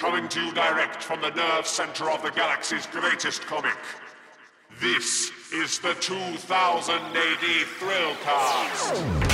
coming to you direct from the nerve center of the galaxy's greatest comic. This is the 2000 AD Thrillcast.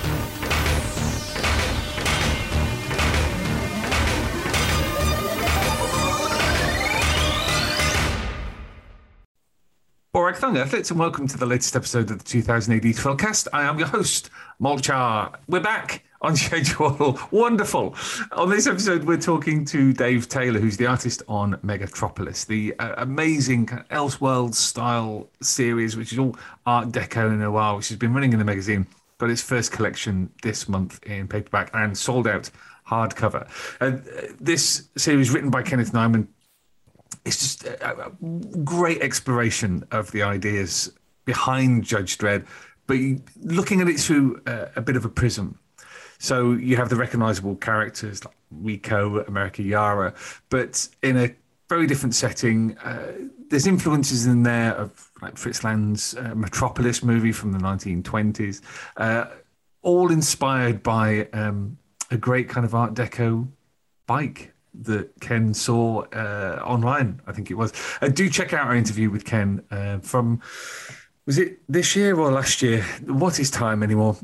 Borag Thung Athletes, and welcome to the latest episode of the 2000 AD Thrillcast. I am your host, Molchar. We're back on schedule. Wonderful. On this episode, we're talking to Dave Taylor, who's the artist on Megatropolis, the amazing Elseworlds style series, which is all Art Deco Noir, which has been running in the magazine. Got its first collection this month in paperback and sold out hardcover. This series, written by Kenneth Nyman, it's just a great exploration of the ideas behind Judge Dredd, but looking at it through a bit of a prism. So you have the recognisable characters like Rico, America Yara, but in a very different setting. There's influences in there of like Fritz Lang's Metropolis movie from the 1920s, all inspired by a great kind of Art Deco bike that Ken saw online, I think it was. Do check out our interview with Ken from, was it this year or last year? What is time anymore?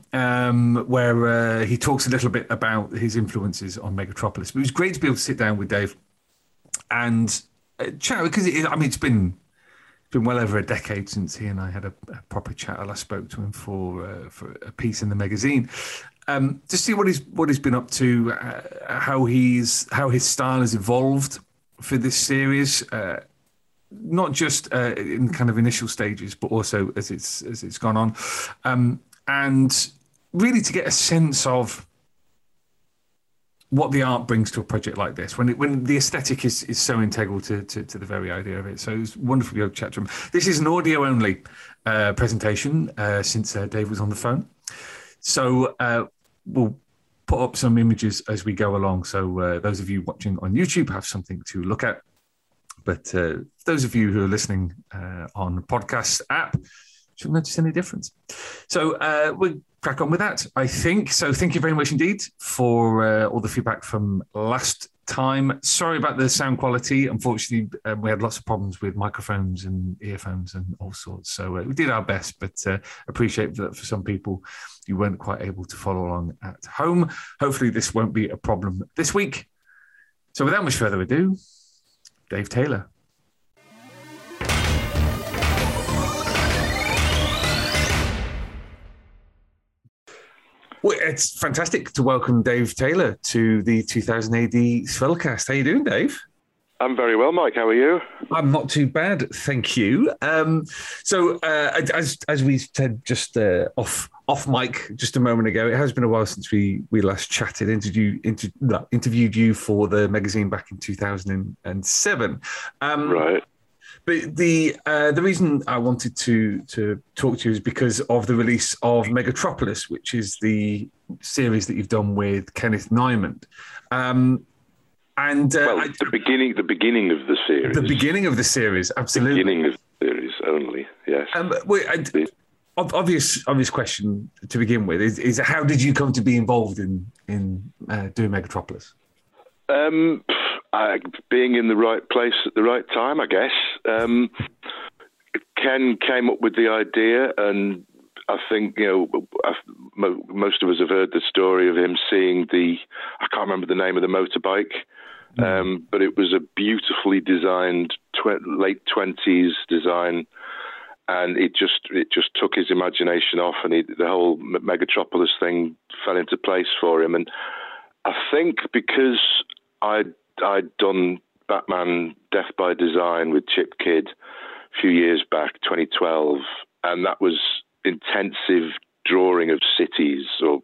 Where he talks a little bit about his influences on Megatropolis. But it was great to be able to sit down with Dave and chat, because it's been well over a decade since he and I had a proper chat. I last spoke to him for a piece in the magazine. To see what he's been up to, how his style has evolved for this series, not just in kind of initial stages, but also as it's gone on, and really to get a sense of what the art brings to a project like this, when the aesthetic is so integral to the very idea of it. So it was wonderful to be able to chat to him. This is an audio only presentation since Dave was on the phone. So we'll put up some images as we go along. So those of you watching on YouTube have something to look at. But those of you who are listening on the podcast app shouldn't notice any difference. So we'll crack on with that, I think. So thank you very much indeed for all the feedback from last time. Sorry about the sound quality. Unfortunately, we had lots of problems with microphones and earphones and all sorts. So we did our best, but appreciate that for some people you weren't quite able to follow along at home. Hopefully this won't be a problem this week. So without much further ado, Dave Taylor. Well, it's fantastic to welcome Dave Taylor to the 2000 AD Thrillcast. How you doing, Dave? I'm very well, Mike. How are you? I'm not too bad, thank you. So, as we said just off mic just a moment ago, it has been a while since we last chatted. Interviewed you for the magazine back in 2007. Right. But the reason I wanted to talk to you is because of the release of Megatropolis, which is the series that you've done with Kenneth Nyman. The beginning of the series. The beginning of the series, absolutely. The beginning of the series only, yes. Obvious question to begin with is how did you come to be involved in doing Megatropolis? Being in the right place at the right time, I guess. Ken came up with the idea, and I think, most of us have heard the story of him seeing I can't remember the name of the motorbike, but it was a beautifully designed late 20s design, and it just took his imagination off, and the whole Megatropolis thing fell into place for him. And I think because I'd done Batman Death by Design with Chip Kidd a few years back, 2012, and that was intensive drawing of cities, or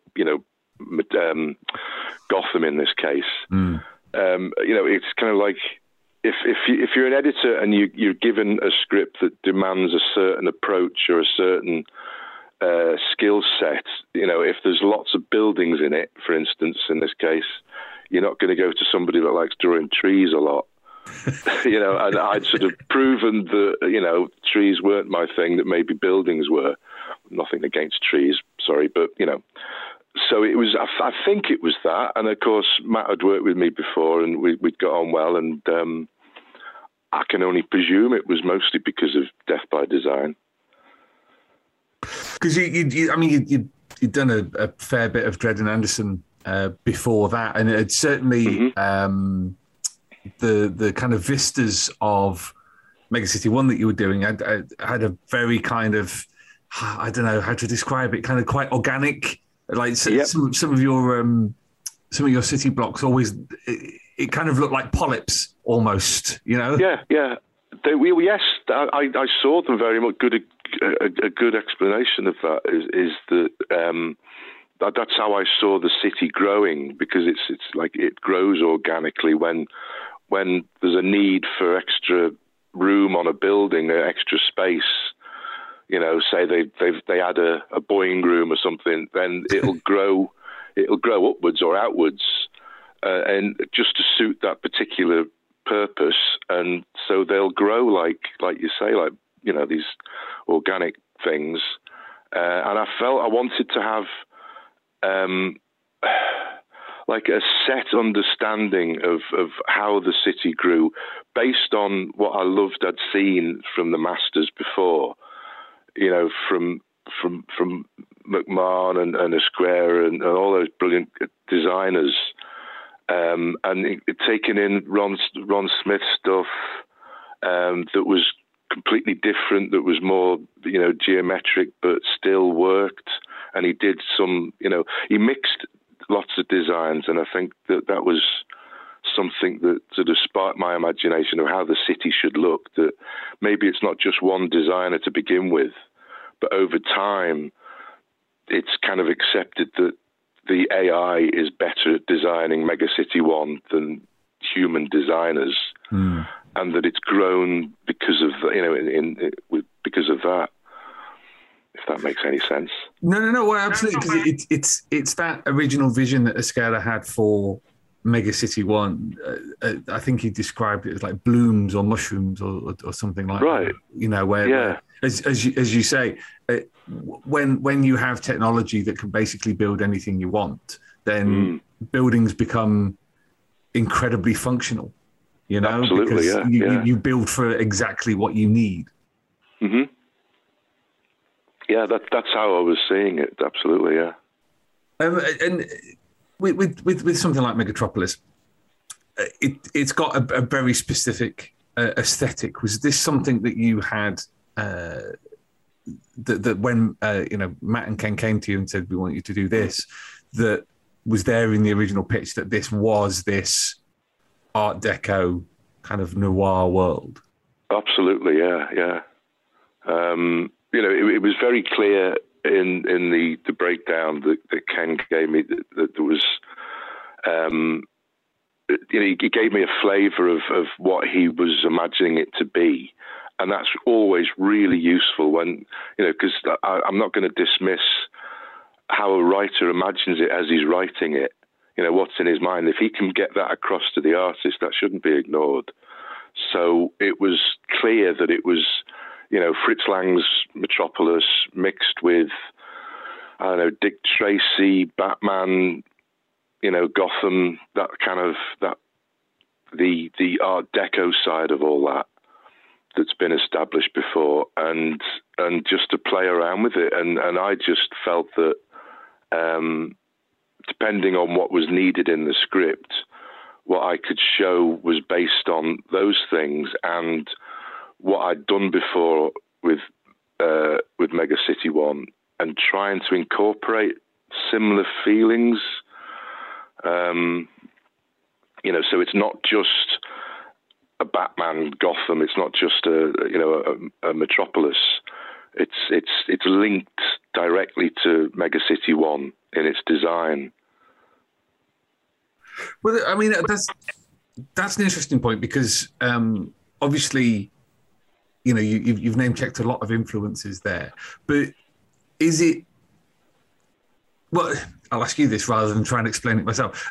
Gotham in this case. It's kind of like if you're an editor and you're given a script that demands a certain approach or a certain skill set, if there's lots of buildings in it, for instance, in this case, you're not going to go to somebody that likes drawing trees a lot. And I'd sort of proven that, trees weren't my thing, that maybe buildings were. Nothing against trees, sorry, but, so it was. I think it was that, and of course Matt had worked with me before, and we'd got on well, and I can only presume it was mostly because of Death by Design. Because you'd done a fair bit of Dredd and Anderson before that, and it certainly the kind of vistas of Mega City One that you were doing had a very kind of, I don't know how to describe it, kind of quite organic. Like some of your city blocks always, it kind of looked like polyps almost, you know. Yeah. Yes, I saw them very much. A good explanation of that is that that's how I saw the city growing, because it's like it grows organically when there's a need for extra room on a building, extra space. You know, say they add a Boeing room or something, then it'll grow upwards or outwards, and just to suit that particular purpose. And so they'll grow like you say, like, you know, these organic things. And I felt I wanted to have like a set understanding of how the city grew based on what I loved I'd seen from the masters before, you know, from McMahon and Esquire and all those brilliant designers, and taking in Ron Smith stuff that was completely different, that was more, you know, geometric but still worked. And he did some, you know, he mixed lots of designs, and I think that was something that sort of sparked my imagination of how the city should look, that maybe it's not just one designer to begin with, but over time it's kind of accepted that the AI is better at designing Mega City One than human designers, and that it's grown because of, you know, because of that. If that makes any sense. No. Well, absolutely, because it's that original vision that Esquerra had for Mega City One. I think he described it as like blooms or mushrooms or something like that. You know, where as you say, when you have technology that can basically build anything you want, then buildings become incredibly functional. You know, absolutely, because you build for exactly what you need. Mm-hmm. Yeah, that's how I was seeing it. Absolutely, yeah. And with something like Megatropolis, it's got a very specific aesthetic. Was this something that you had that when you know, Matt and Ken came to you and said, "We want you to do this," that was there in the original pitch, that this was this Art Deco kind of noir world? Absolutely, yeah. You know, it was very clear in the breakdown that Ken gave me that there was, you know, he gave me a flavour of what he was imagining it to be, and that's always really useful when, you know, because I'm not going to dismiss how a writer imagines it as he's writing it. You know, what's in his mind. If he can get that across to the artist, that shouldn't be ignored. So it was clear that it was, you know, Fritz Lang's Metropolis mixed with, I don't know, Dick Tracy, Batman, you know, Gotham, that kind of, that the Art Deco side of all that's been established before, and just to play around with it. And I just felt that depending on what was needed in the script, what I could show was based on those things and what I'd done before with Mega City One, and trying to incorporate similar feelings. You know, so it's not just a Batman Gotham. It's not just a Metropolis. It's linked directly to Mega City One in its design. Well, I mean, that's an interesting point, because obviously, you know, you've name checked a lot of influences there, but is it? Well, I'll ask you this rather than try and explain it myself.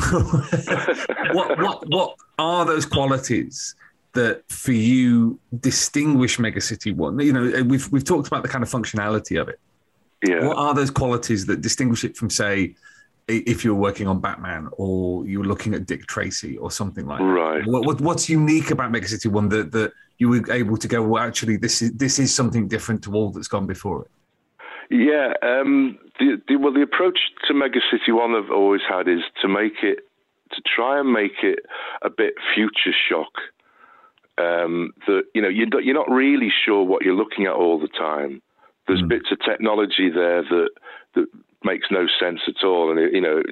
What are those qualities that for you distinguish Mega City One? You know, we've talked about the kind of functionality of it. Yeah. What are those qualities that distinguish it from, say, if you're working on Batman or you're looking at Dick Tracy or something like that? Right. What's unique about Mega City 1 that you were able to go, well, actually, this is something different to all that's gone before it? Yeah. The approach to Mega City 1 I've always had is to try and make it a bit future shock. That you're not really sure what you're looking at all the time. There's bits of technology there that makes no sense at all, and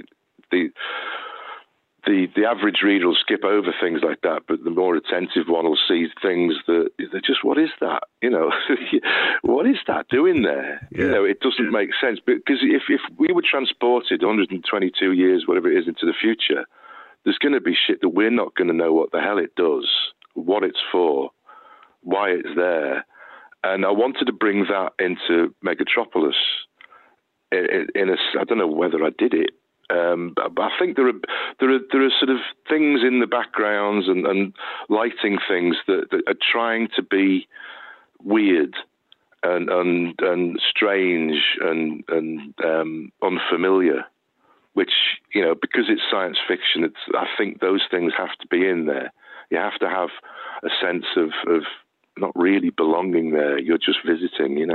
the average reader will skip over things like that, but the more attentive one will see things that they're just, what is that? What is that doing there? Yeah. It doesn't make sense, because if we were transported 122 years, whatever it is, into the future, there's going to be shit that we're not going to know what the hell it does, what it's for, why it's there. And I wanted to bring that into Megatropolis. I don't know whether I did it, but I think there are sort of things in the backgrounds and lighting things that are trying to be weird and strange and unfamiliar. Which, because it's science fiction, I think those things have to be in there. You have to have a sense of not really belonging there. You're just visiting,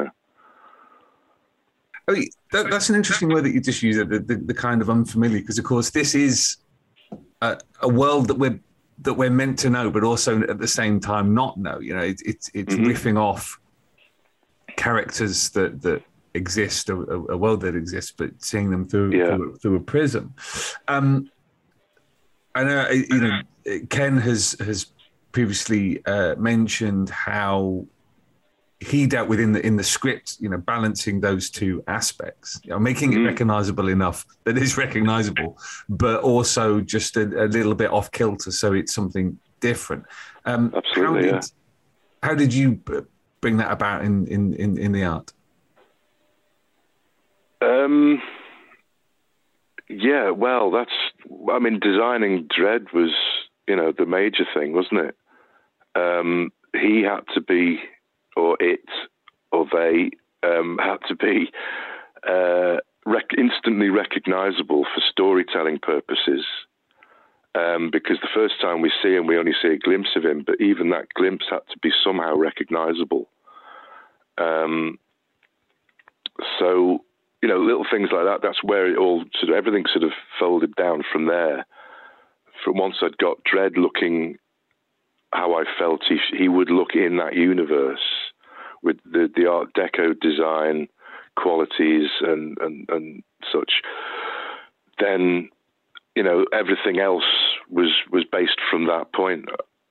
I mean, that's an interesting word that you just used, the kind of unfamiliar, because of course this is a world that we're meant to know, but also at the same time not know. It's riffing off characters that exist, a world that exists, but seeing them through a prism. I know Ken has previously mentioned how he dealt with in the script, balancing those two aspects, making it recognizable enough that it's recognizable, but also just a little bit off kilter, so it's something different. Absolutely. How did you bring that about in the art? Yeah, well, designing Dredd was, the major thing, wasn't it? He had to be, or it, or they, had to be instantly recognizable for storytelling purposes. Because the first time we see him, we only see a glimpse of him, but even that glimpse had to be somehow recognizable. So, little things like that, that's where everything sort of folded down from there. From once I'd got Dredd looking how I felt he would look in that universe, with the Art Deco design qualities and such, then, everything else was based from that point.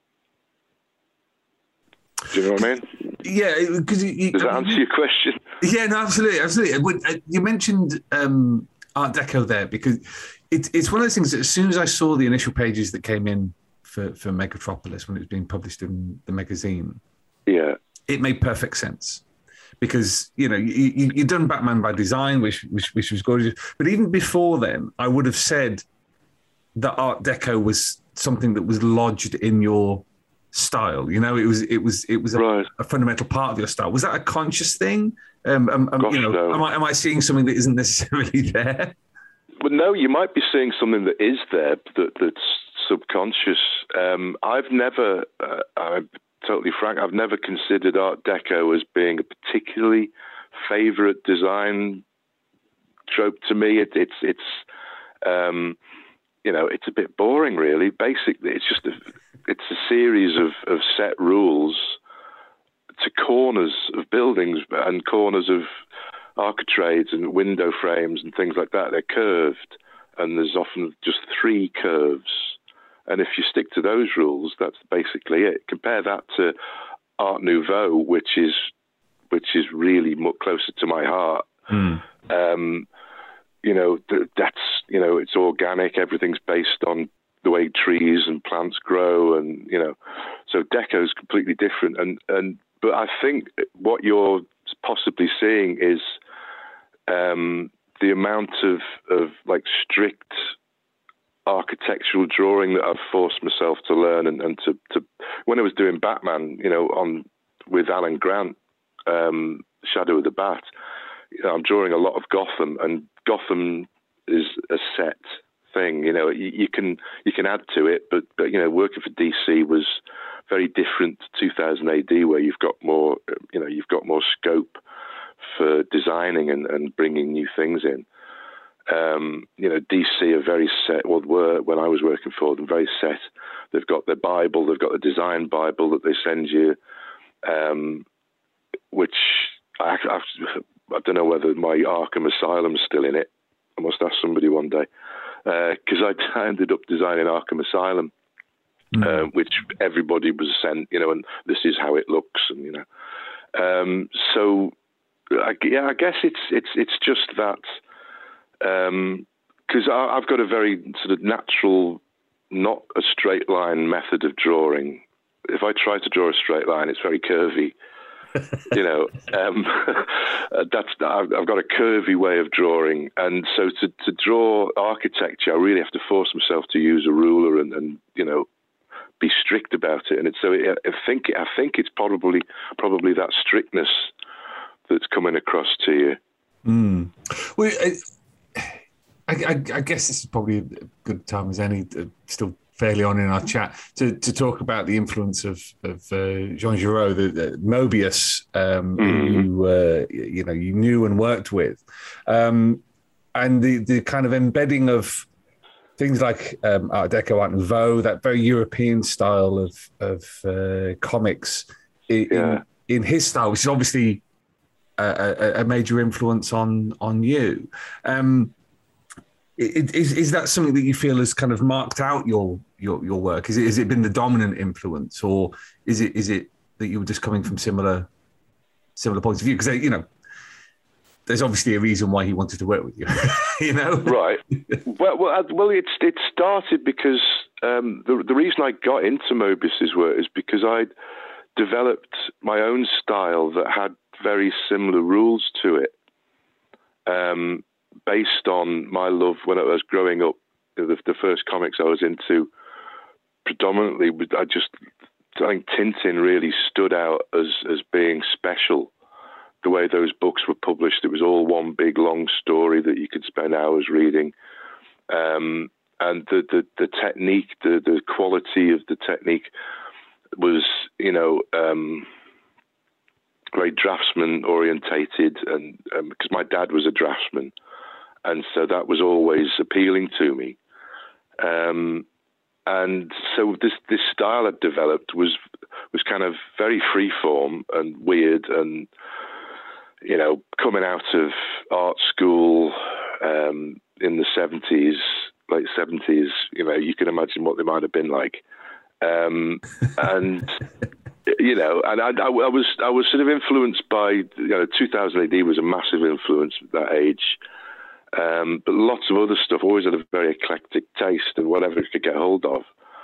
Do you know what I mean? Yeah, because does that answer your question? Yeah, no, absolutely. You mentioned Art Deco there, because it's one of those things that as soon as I saw the initial pages that came in for Megatropolis when it was being published in the magazine, it made perfect sense. Because you've done Batman by Design, which was gorgeous, but even before then, I would have said that Art Deco was something that was lodged in your style. It was a fundamental part of your style. Was that a conscious thing? No. Am I seeing something that isn't necessarily there? Well, no, you might be seeing something that is there, that's subconscious. I've never, I'm totally frank, I've never considered Art Deco as being a particularly favourite design trope to me. It's a bit boring, really. Basically, it's just it's a series of set rules to corners of buildings and corners of architrades and window frames and things like that. They're curved, and there's often just 3 curves. And if you stick to those rules, that's basically it. Compare that to Art Nouveau, which is really closer to my heart. It's organic. Everything's based on the way trees and plants grow, and so Deco is completely different. But I think what you're possibly seeing is the amount of like strict architectural drawing that I've forced myself to learn, and to when I was doing Batman, with Alan Grant, Shadow of the Bat, I'm drawing a lot of Gotham, and Gotham is a set thing. You can add to it, but working for DC was very different to 2000 AD, where you've got more scope for designing and bringing new things in. DC are very set. Well, were when I was working for them, very set. They've got their Bible, they've got the design Bible that they send you, which I don't know whether my Arkham Asylum's still in it. I must ask somebody one day, because I ended up designing Arkham Asylum, which everybody was sent, and this is how it looks, and so I guess it's just that. Because I've got a very sort of natural, not a straight line method of drawing. If I try to draw a straight line, it's very curvy. I've got a curvy way of drawing, and so to draw architecture, I really have to force myself to use a ruler and be strict about it. And I think it's probably that strictness that's coming across to you. Well, I guess this is probably a good time as any, still fairly on in our chat, to talk about the influence of Jean Giraud, the Moebius, who you knew and worked with, and the kind of embedding of things like Art Deco, Art Nouveau, that very European style of comics in his style, which is obviously a major influence on you. Is that something that you feel has kind of marked out your work? Has it been the dominant influence, or is it that you were just coming from similar points of view? Because there's obviously a reason why he wanted to work with you. Right. Well, it started because the reason I got into Moebius's work is because I developed my own style that had very similar rules to it. Based on my love when I was growing up, the first comics I was into predominantly, I think Tintin really stood out as being special. The way those books were published, it was all one big long story that you could spend hours reading, and the technique, the quality of the technique was, very draftsman orientated, and because my dad was a draftsman. And so that was always appealing to me. And so this style I'd developed was kind of very freeform and weird, and coming out of art school in the late 70s, you can imagine what they might have been like. And and I was sort of influenced by 2000 AD was a massive influence at that age. But lots of other stuff, always had a very eclectic taste and whatever it could get hold of,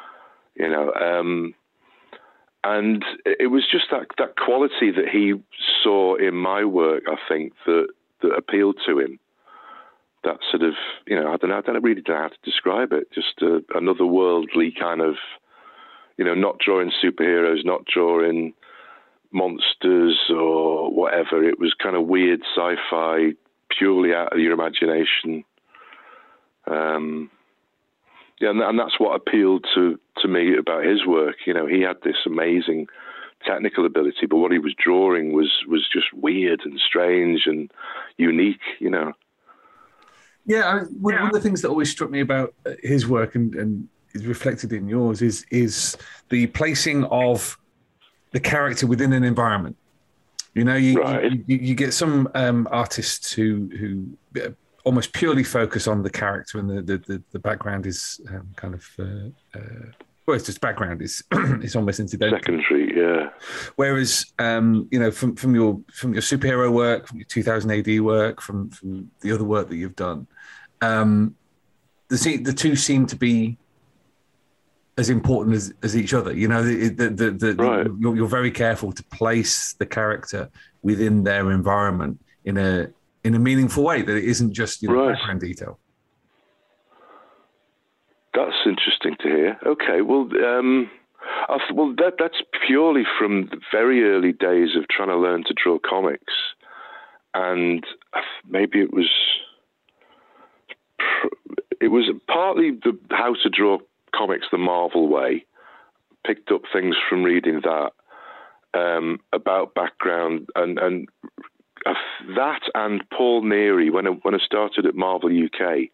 and it was just that quality that he saw in my work, I think, that appealed to him. That sort of, I don't really know how to describe it. Just another worldly kind of, not drawing superheroes, not drawing monsters or whatever. It was kind of weird sci-fi, purely out of your imagination, and that's what appealed to me about his work. He had this amazing technical ability, but what he was drawing was just weird and strange and unique. Yeah, one of the things that always struck me about his work and is reflected in yours is the placing of the character within an environment. You get some artists who almost purely focus on the character, and the background is kind of it's just background is it's almost incidental, secondary, yeah. Whereas from your superhero work, from your 2000 AD work, from the other work that you've done, the two seem to be as important as each other. Right. You're very careful to place the character within their environment in a meaningful way, that it isn't just background detail. That's interesting to hear. Okay, well, that's purely from the very early days of trying to learn to draw comics. and maybe it was partly the how to draw comics the Marvel way. Picked up things from reading that about background and that and Paul Neary. When I started at Marvel UK,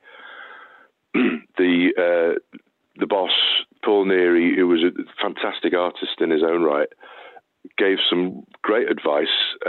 the boss Paul Neary, who was a fantastic artist in his own right, gave some great advice.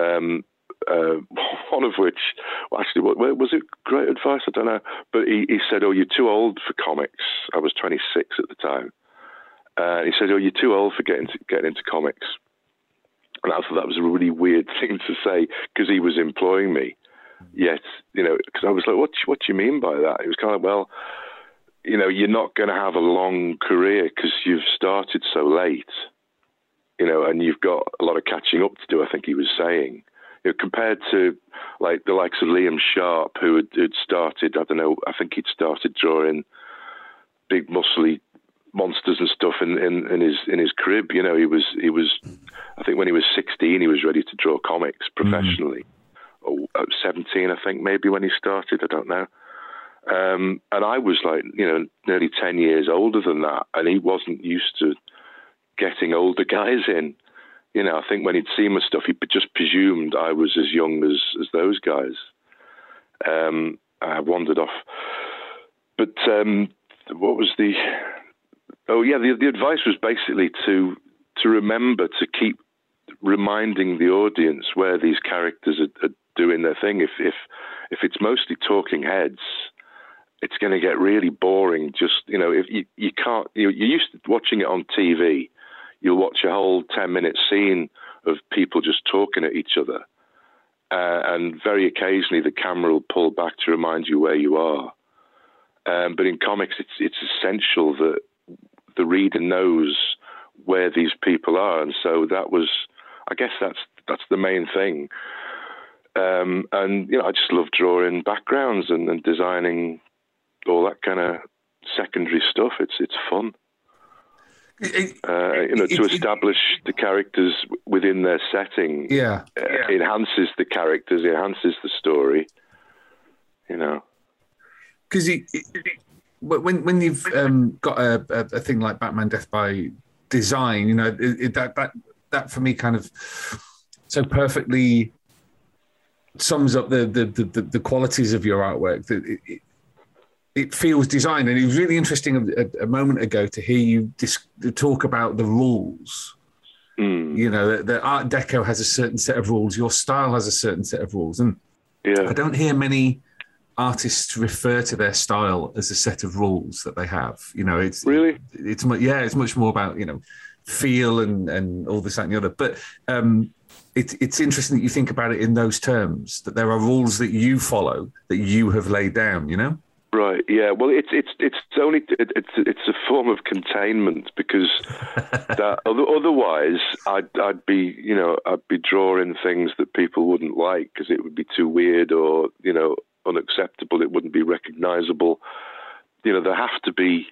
One of which, well, actually, what was it? Great advice? I don't know. But he said, "Oh, you're too old for comics." I was 26 at the time. He said, "Oh, you're too old for getting into comics." And I thought that was a really weird thing to say because he was employing me. Yet, because I was like, "What do you mean by that?" It was kind of, well, you're not going to have a long career because you've started so late, and you've got a lot of catching up to do. I think he was saying. Compared to like the likes of Liam Sharp, who had started, I don't know, I think he'd started drawing big muscly monsters and stuff in his crib. He was I think when he was 16 he was ready to draw comics professionally. Or 17 I think maybe when he started, I don't know. And I was like, nearly 10 years older than that, and he wasn't used to getting older guys in. I think when he'd seen my stuff, he just presumed I was as young as those guys. I wandered off. But what was the... Oh, yeah, the advice was basically to remember to keep reminding the audience where these characters are doing their thing. If it's mostly talking heads, it's going to get really boring. Just, if you can't... You're used to watching it on TV. You'll watch a whole 10-minute scene of people just talking at each other. And very occasionally the camera will pull back to remind you where you are. But in comics, it's essential that the reader knows where these people are. And so I guess that's the main thing. And, I just love drawing backgrounds and designing all that kind of secondary stuff. It's fun. To establish the characters within their setting, enhances the characters, enhances the story. Because when you've got a thing like Batman: Death by Design, that for me kind of so perfectly sums up the qualities of your artwork that it feels designed. And it was really interesting a moment ago to hear you talk about the rules. The Art Deco has a certain set of rules. Your style has a certain set of rules. And I don't hear many artists refer to their style as a set of rules that they have. It's really, it's much more about, feel and all this, that and the other. But it's interesting that you think about it in those terms, that there are rules that you follow, that you have laid down, Right. Yeah. Well, it's a form of containment because that otherwise I'd be drawing things that people wouldn't like because it would be too weird or unacceptable. It wouldn't be recognizable. There have to be.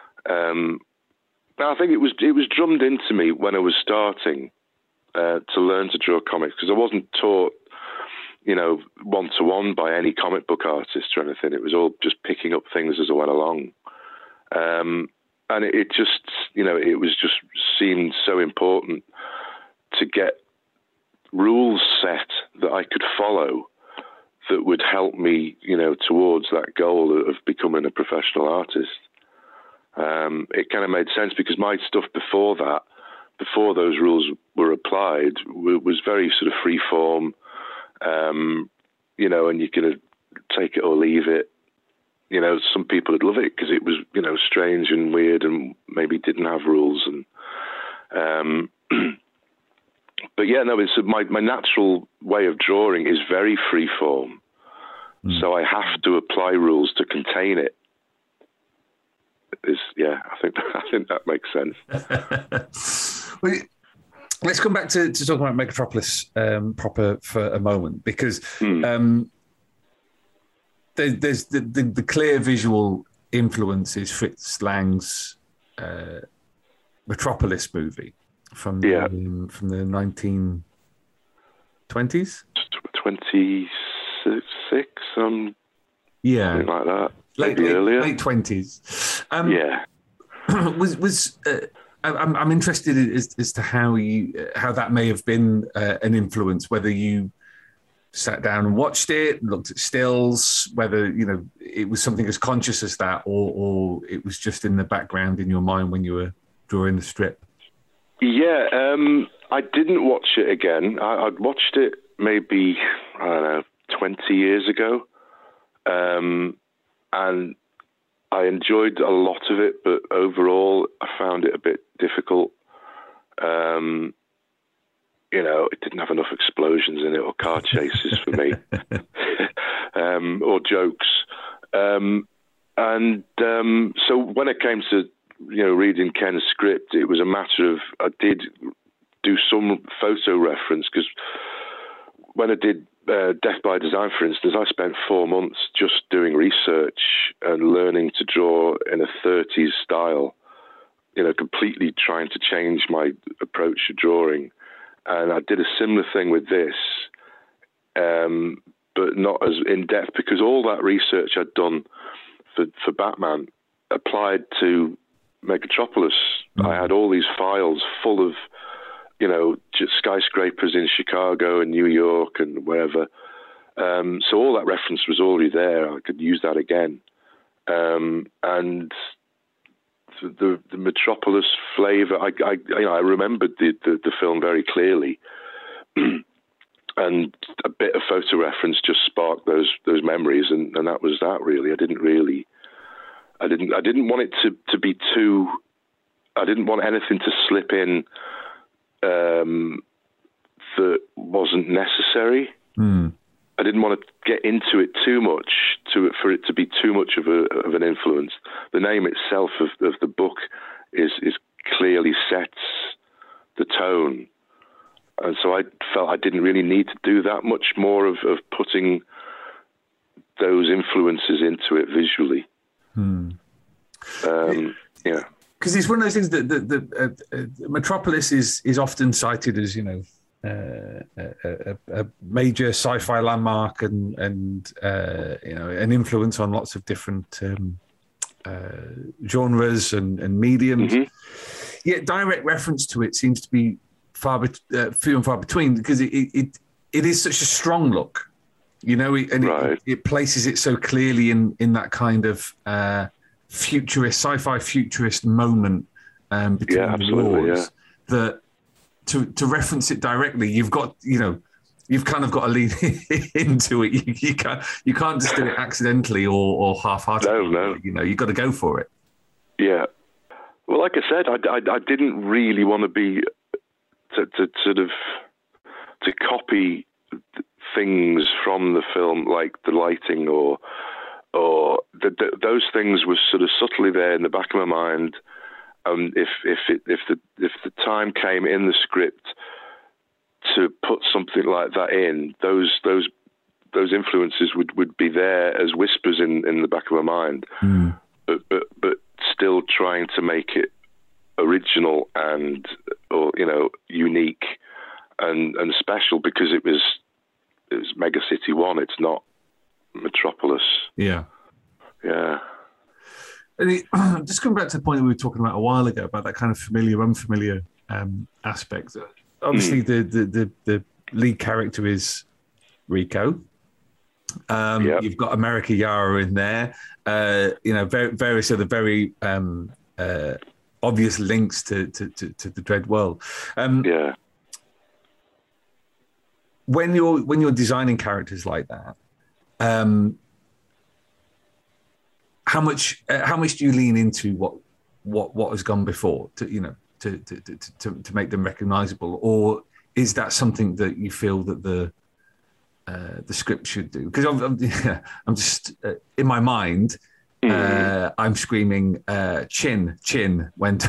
I think it was drummed into me when I was starting to learn to draw comics because I wasn't taught. One-to-one by any comic book artist or anything. It was all just picking up things as I went along. And it just, it was just seemed so important to get rules set that I could follow that would help me, towards that goal of becoming a professional artist. It kind of made sense because my stuff before those rules were applied, was very sort of free form. And you can take it or leave it. Some people would love it because it was, strange and weird and maybe didn't have rules. And but it's my natural way of drawing is very free form. So I have to apply rules to contain it. I think that makes sense. Well, let's come back to talking about Megatropolis proper for a moment, because there's the clear visual influence is Fritz Lang's Metropolis movie from the 1920s? 27, 26, yeah, something like that. Maybe earlier. Late 20s. Yeah. I'm interested as to how that may have been an influence, whether you sat down and watched it, looked at stills, whether it was something as conscious as that, or it was just in the background in your mind when you were drawing the strip. Yeah, I didn't watch it again. I'd watched it maybe, I don't know, 20 years ago, and I enjoyed a lot of it, but overall I found it a bit difficult. It didn't have enough explosions in it or car chases for me, or jokes. So when it came to reading Ken's script, it was a matter of I did do some photo reference, because when I did Death by Design, for instance, I spent 4 months just doing research and learning to draw in a 30s style, completely trying to change my approach to drawing. And I did a similar thing with this, but not as in-depth, because all that research I'd done for Batman applied to Megatropolis. I had all these files full of, just skyscrapers in Chicago and New York and wherever. So all that reference was already there. I could use that again. And the Metropolis flavor, I remembered the film very clearly. And a bit of photo reference just sparked those memories, and that was that, really. I didn't want it to be too. I didn't want anything to slip in that wasn't necessary. I didn't want to get into it too much for it to be too much of an influence. The name itself of the book is clearly sets the tone, and so I felt I didn't really need to do that much more of putting those influences into it visually. Yeah, because it's one of those things that Metropolis is often cited as a major sci-fi landmark and an influence on lots of different genres and mediums. Yet direct reference to it seems to be few and far between, because it is such a strong look, it places it so clearly in that kind of sci-fi futurist moment between the wars, that to reference it directly, you've kind of got to lean into it. You can't just do it accidentally or half-heartedly. No. You've got to go for it. Yeah. Well, like I said, I didn't really want to be to copy things from the film, like the lighting or those things were sort of subtly there in the back of my mind. If the time came in the script to put something like that in, those influences would be there as whispers in the back of my mind, but still trying to make it original and unique and special, because it was Mega City 1. It's not Metropolis. Yeah. And just coming back to the point that we were talking about a while ago, about that kind of familiar, unfamiliar aspect. Obviously, the lead character is Rico. You've got America Yara in there. Various other very obvious links to the Dread world. When you're designing characters like that, how much do you lean into what has gone before to make them recognizable, or is that something that you feel that the script should do? Because I'm just in my mind, I'm screaming chin when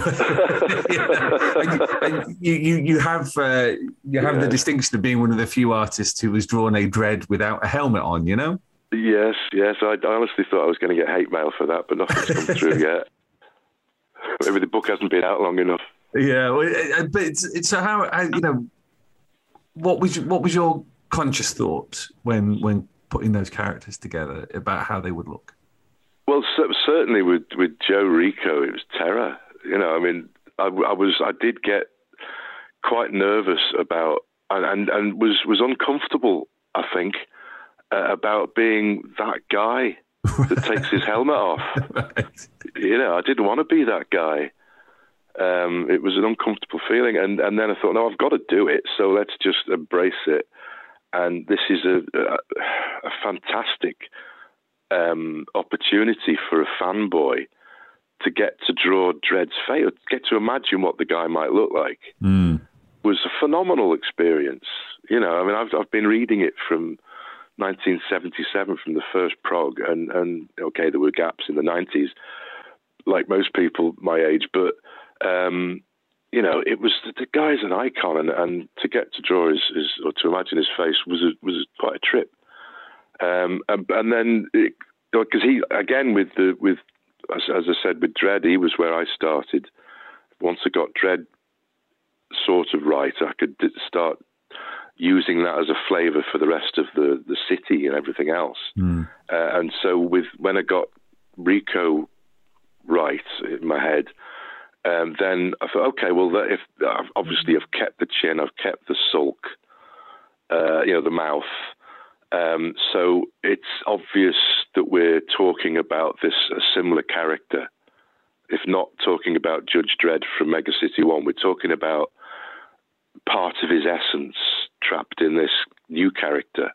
you have the distinction of being one of the few artists who has drawn a Dread without a helmet on, Yes. I honestly thought I was going to get hate mail for that, but nothing's come through yet. Maybe the book hasn't been out long enough. Yeah, but it's how what was your conscious thought when putting those characters together about how they would look? Well, certainly with Joe Rico, it was terror. You know, I mean, I did get quite nervous about and was uncomfortable, I think, about being that guy that takes his helmet off. Right. You know, I didn't want to be that guy. It was an uncomfortable feeling, and then I thought, no, I've got to do it. So let's just embrace it. And this is a fantastic opportunity for a fanboy to get to draw Dredd's fate, or get to imagine what the guy might look like. Was a phenomenal experience. You know, I mean, I've been reading it from 1977, from the first prog, and okay, there were gaps in the 90s, like most people my age, but you know, it was the guy's an icon, and to get to draw his or to imagine his face was quite a trip. And then because he again with as I said with Dredd, he was where I started. Once I got Dredd sort of right, I could start using that as a flavour for the rest of the city and everything else. And so when I got Rico right in my head, then I thought, okay, well, if obviously I've kept the chin, I've kept the sulk, you know, the mouth. So it's obvious that we're talking about a similar character. If not talking about Judge Dredd from Mega City 1, we're talking about part of his essence trapped in this new character.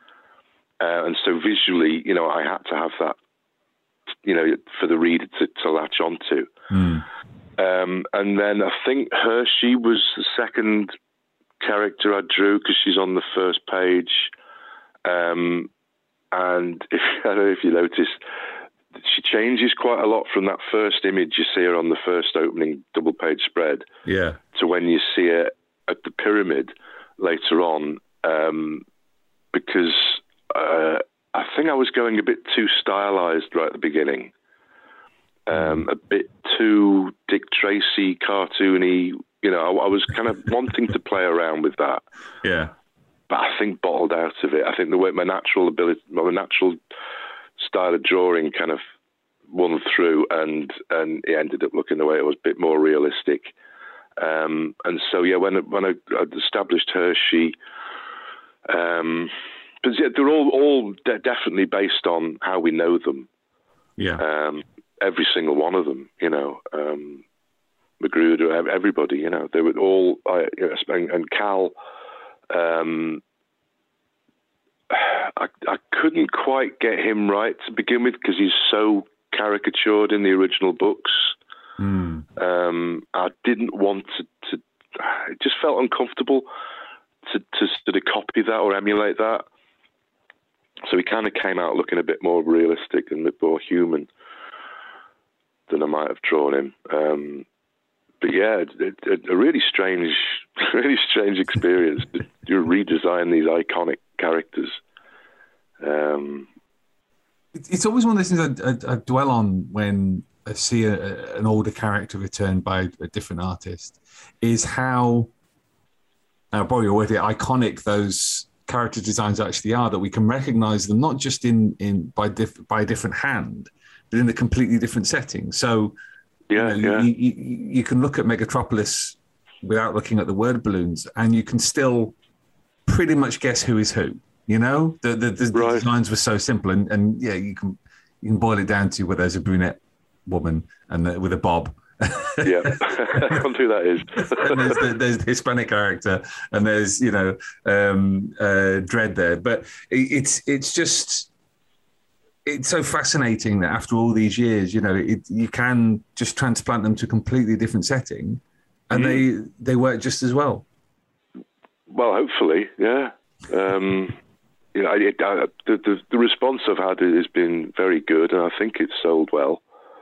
And so visually, you know, I had to have that, you know, for the reader to latch onto. And then I think Hershey was the second character I drew, because she's on the first page. And I don't know if you noticed, she changes quite a lot from that first image you see her on the first opening double-page spread, to when you see her at the pyramid later on, because I think I was going a bit too stylized right at the beginning, a bit too Dick Tracy cartoony. You know, I was kind of wanting to play around with that. Yeah. But I think bottled out of it. I think the way my natural style of drawing kind of won through, and it ended up looking the way it was, a bit more realistic. And so, yeah, when I established Hershey, because they're all definitely based on how we know them. Yeah. Every single one of them, you know, Magruder, everybody, you know, they were all, and Cal. I couldn't quite get him right to begin with, because he's so caricatured in the original books. I didn't want to it just felt uncomfortable to sort of copy that or emulate that. So he kind of came out looking a bit more realistic and a bit more human than I might have drawn him. But yeah, a really strange experience to redesign these iconic characters. It's always one of those things I dwell on when I see an older character returned by a different artist, is how probably already iconic those character designs actually are, that we can recognize them not just by a different hand, but in a completely different setting. So you can look at Megatropolis without looking at the word balloons, and you can still pretty much guess who is who. You know, the designs were so simple, and yeah, you can boil it down to where there's a brunette woman and with a bob. Yeah, I don't know who that is. And there's the Hispanic character, and there's Dredd there. But it's just, it's so fascinating that after all these years, you know, you can just transplant them to a completely different setting, and they work just as well. Well, hopefully, yeah. You know, the response I've had has been very good, and I think it's sold well.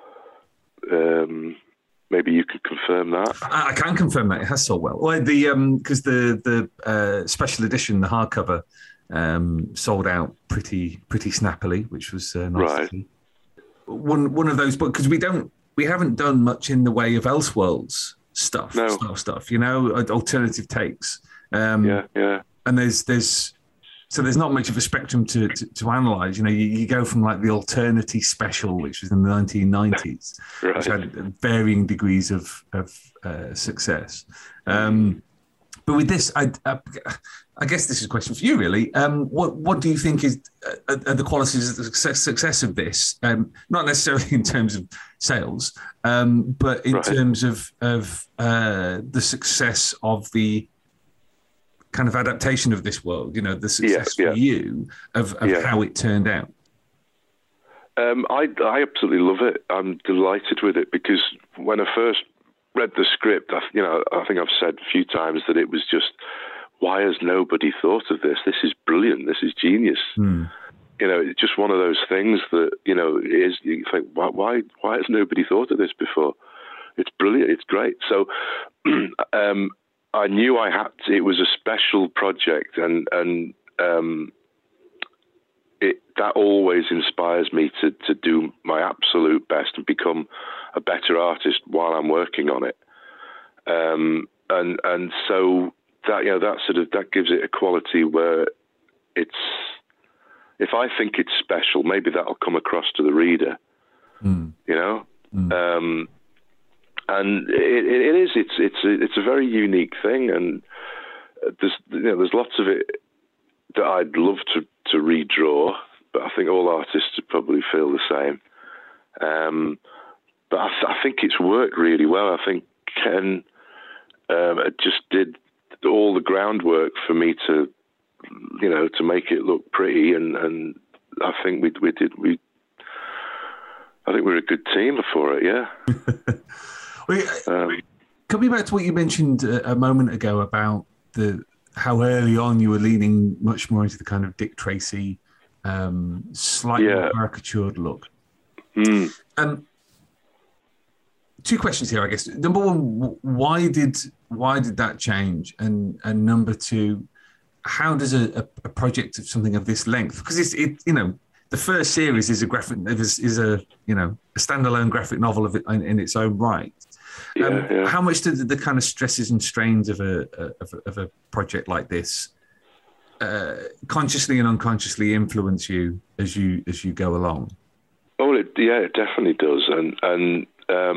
Maybe you could confirm that. I can confirm that it has sold well. Well, because the special edition, the hardcover, sold out pretty snappily, which was nice to see. One of those books, because we haven't done much in the way of Elseworlds stuff, you know, alternative takes. And there's So there's not much of a spectrum to analyze. You know, you go from like the Alternity special, which was in the 1990s, Right. which had varying degrees of success. But with this, I guess this is a question for you, really. What do you think is are the qualities of the success of this? Not necessarily in terms of sales, but in terms of the success of the kind of adaptation of this world. You know, the success for you of how it turned out. I absolutely love it. I'm delighted with it because when I first read the script, I think I've said a few times that it was just, why has nobody thought of this? This is brilliant. This is genius. You know, it's just one of those things that, you know, you think, why has nobody thought of this before? It's brilliant. It's great. So I knew it was a special project, and that always inspires me to do my absolute best and become a better artist while I'm working on it. And so that, you know, that gives it a quality where it's, if I think it's special, maybe that'll come across to the reader, you know? And it is, it's a very unique thing. And there's lots of it that I'd love to redraw, but I think all artists would probably feel the same. But I think it's worked really well. I think Ken just did all the groundwork for me to, you know, to make it look pretty, and I think we we're a good team for it. Yeah. Coming back to what you mentioned a moment ago about how early on you were leaning much more into the kind of Dick Tracy, slightly caricatured look. Two questions here, I guess. Number one, why did that change? And number two, how does a project of something of this length? Because it you know, the first series is a standalone graphic novel of it in its own right. How much did the kind of stresses and strains of a project like this consciously and unconsciously influence you as you go along? Oh, it definitely does. And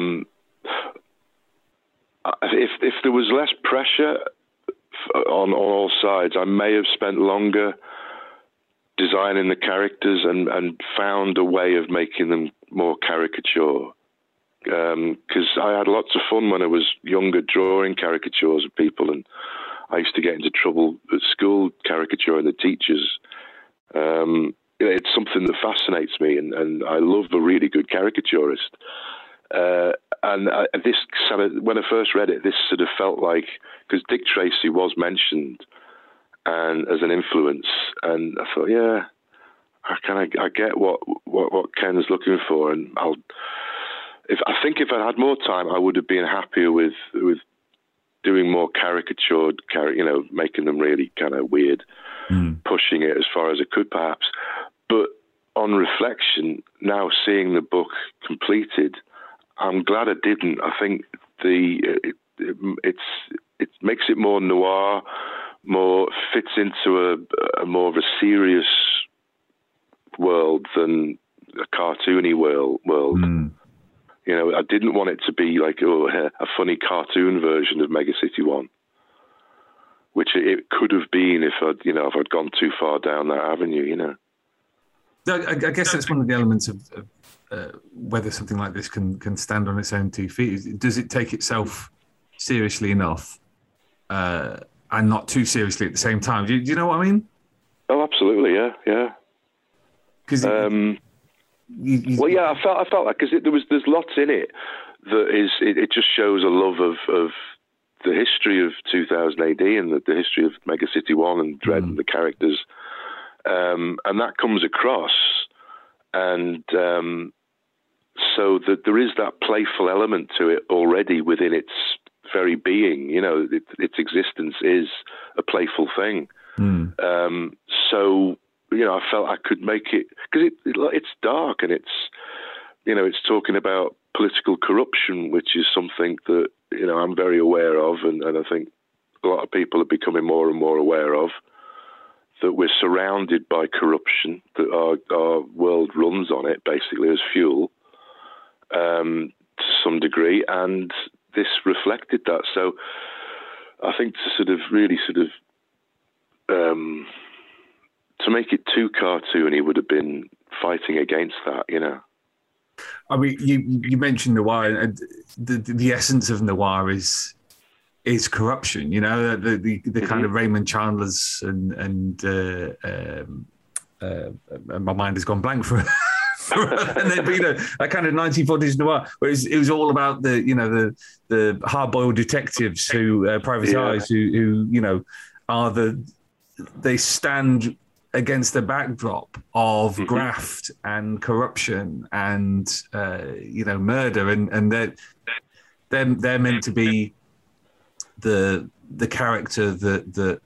if there was less pressure on all sides, I may have spent longer designing the characters and found a way of making them more caricature. Because I had lots of fun when I was younger drawing caricatures of people, and I used to get into trouble at school caricaturing the teachers. It's something that fascinates me, and I love a really good caricaturist. This sort of, when I first read it, this sort of felt like, because Dick Tracy was mentioned and as an influence, and I thought, I get what Ken's looking for, and if I had more time, I would have been happier with doing more caricatured, making them really kind of weird, pushing it as far as I could, perhaps. But on reflection, now seeing the book completed, I'm glad I didn't. I think it makes it more noir, more fits into a more of a serious world than a cartoony world. You know, I didn't want it to be like a funny cartoon version of Mega City 1, which it could have been if I'd gone too far down that avenue. You know, I guess that's one of the elements of whether something like this can stand on its own 2 feet. Does it take itself seriously enough and not too seriously at the same time? Do you know what I mean? Oh, absolutely, yeah. Because I felt like, because there's lots in it that is, it just shows a love of the history of 2000 AD and the history of Mega City 1 and Dredd and the characters, and that comes across, and so that there is that playful element to it already within its very being. You know, its existence is a playful thing. So, you know, I felt I could make it, because it's dark, and it's talking about political corruption, which is something that, you know, I'm very aware of, and I think a lot of people are becoming more and more aware of, that we're surrounded by corruption, that our world runs on it basically as fuel to some degree, and this reflected that. So I think to sort of really to make it too cartoony would have been fighting against that, you know. I mean, you mentioned noir, and the essence of noir is corruption. You know, the kind of Raymond Chandler's and my mind has gone blank for. And there'd been a kind of 1940s noir, where it was all about the hard-boiled detectives who private eyes who you know they stand against the backdrop of graft and corruption and murder, and they're meant to be the character that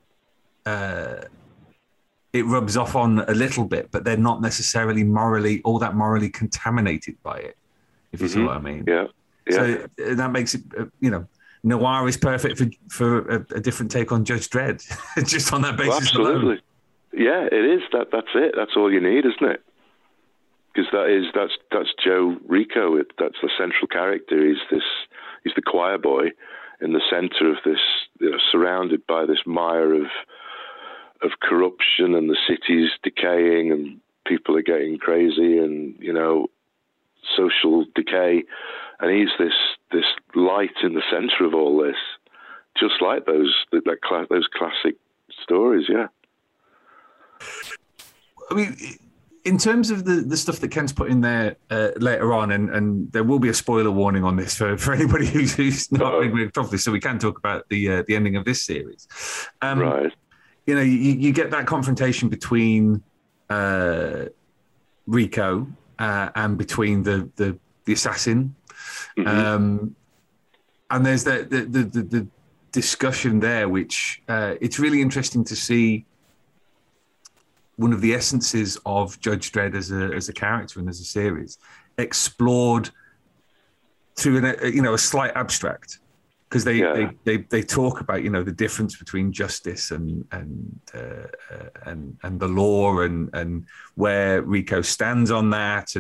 it rubs off on a little bit, but they're not necessarily all that morally contaminated by it, if you see what I mean. Yeah. So that makes it, noir is perfect for a different take on Judge Dredd, just on that basis. Absolutely. Alone. Yeah, it is. That's it. That's all you need, isn't it? Because that's Joe Rico. That's the central character. He's the choir boy in the center of this, surrounded by this mire of corruption, and the city's decaying, and people are getting crazy, and social decay, and he's this light in the center of all this, just like those classic stories. Yeah. I mean, in terms of the stuff that Ken's put in there later on, and there will be a spoiler warning on this for anybody who's not read properly, so we can talk about the ending of this series. Right. You get that confrontation between Rico and between the assassin, and there's the discussion there, which it's really interesting to see. One of the essences of Judge Dredd as a character and as a series explored through a slight abstract, because they talk about the difference between justice and the law, and where Rico stands on that,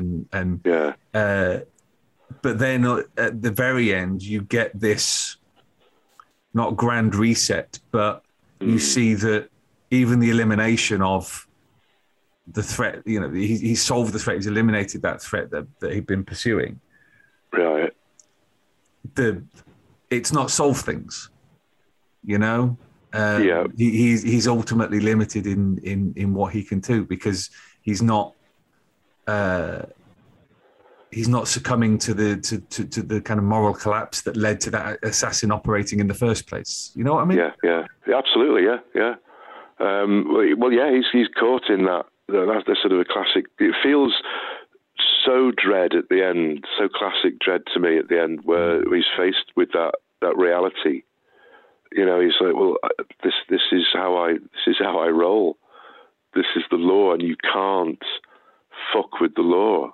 but then at the very end you get this not grand reset, but you see that even the elimination of the threat, he solved the threat, he's eliminated that threat that he'd been pursuing. Right. It's not solve things, he's ultimately limited in what he can do, because he's not succumbing to the kind of moral collapse that led to that assassin operating in the first place. You know what I mean? Yeah, absolutely, yeah. Well, yeah, he's caught in that. That's sort of a classic. It feels so Dredd at the end, so classic Dredd to me at the end, where he's faced with that reality. He's like, well, this is how I roll. This is the law, and you can't fuck with the law.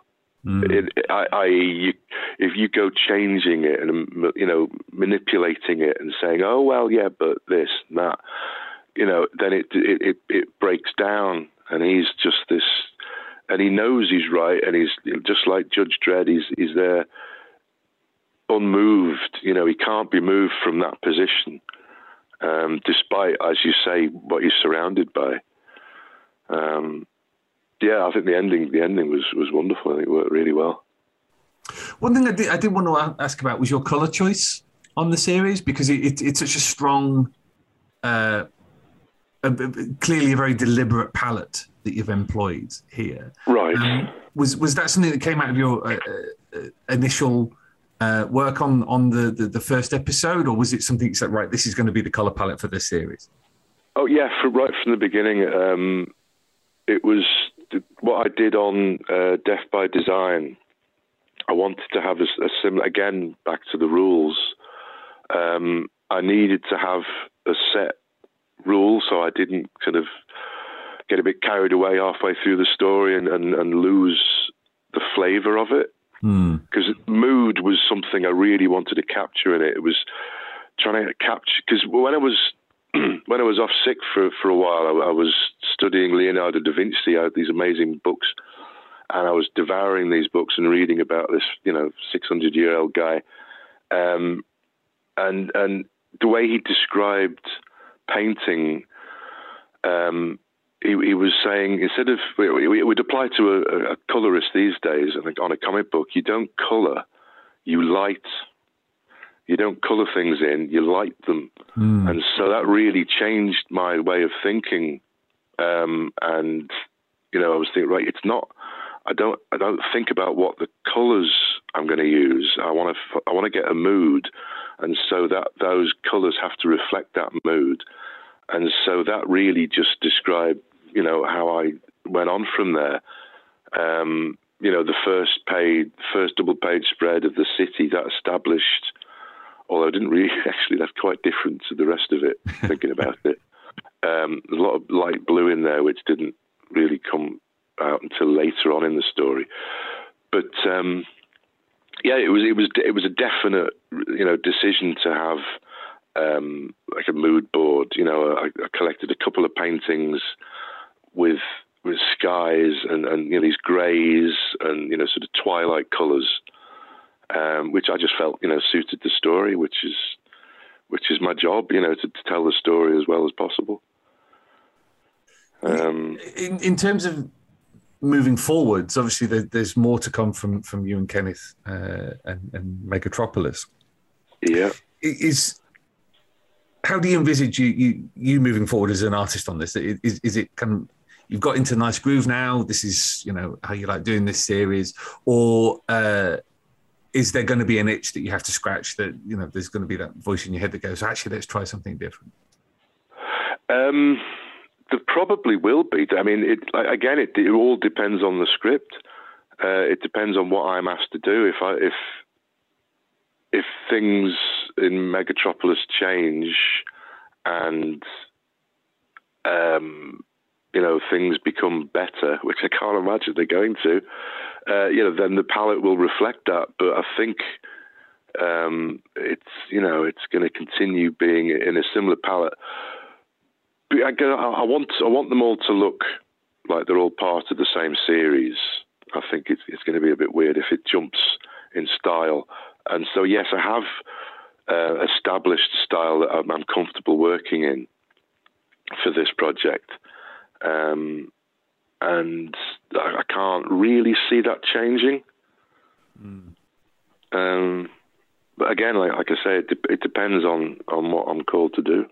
If you go changing it and manipulating it and saying, oh well, yeah, but this and that, then it breaks down, and he's just this, and he knows he's right, and he's just like Judge Dredd. He's there, unmoved. He can't be moved from that position, despite, as you say, what he's surrounded by. I think the ending was wonderful. I think it worked really well. One thing I did want to ask about was your colour choice on the series, because it's such a strong, clearly a very deliberate palette that you've employed here. Right. Was that something that came out of your initial work on the first episode, or was it something you said, right, this is going to be the colour palette for this series? Oh yeah, right from the beginning. It was what I did on Death by Design. I wanted to have a similar, again, back to the rules. I needed to have a set rule, so I didn't kind of get a bit carried away halfway through the story and lose the flavour of it. Because mood was something I really wanted to capture in it. It was trying to capture, because when I was when I was off sick for a while, I was studying Leonardo da Vinci. I had these amazing books, and I was devouring these books and reading about this, 600-year-old guy. And the way he described painting, he was saying, instead of, it would apply to a colorist these days, I think, on a comic book, you don't color, you light. You don't color things in, you light them. And so that really changed my way of thinking. And, I was thinking, right, it's not, I don't think about what the colors I'm going to use. I want to get a mood. And so that those colors have to reflect that mood. And so that really just described, how I went on from there. The first double page spread of the city that established, although I didn't really, actually, that's quite different to the rest of it, thinking about it. There's a lot of light blue in there, which didn't really come out until later on in the story. But, it was a definite, decision to have like a mood board. I collected a couple of paintings with skies and these greys and, sort of twilight colours. Which I just felt, suited the story, which is my job, to tell the story as well as possible. In terms of moving forwards, obviously there's more to come from you and Kenneth and Megatropolis. Yeah. How do you envisage you moving forward as an artist on this? Is it kind of, you've got into a nice groove now, this is, how you like doing this series, or is there going to be an itch that you have to scratch that, there's going to be that voice in your head that goes, actually, let's try something different? There probably will be. I mean, it all depends on the script. It depends on what I'm asked to do. If things in Megatropolis change and, things become better, which I can't imagine they're going to, then the palette will reflect that. But I think it's going to continue being in a similar palette. But I want them all to look like they're all part of the same series. I think it's going to be a bit weird if it jumps in style. And so, yes, I have established a style that I'm comfortable working in for this project. And I can't really see that changing. But again, like I say, it depends on what I'm called to do.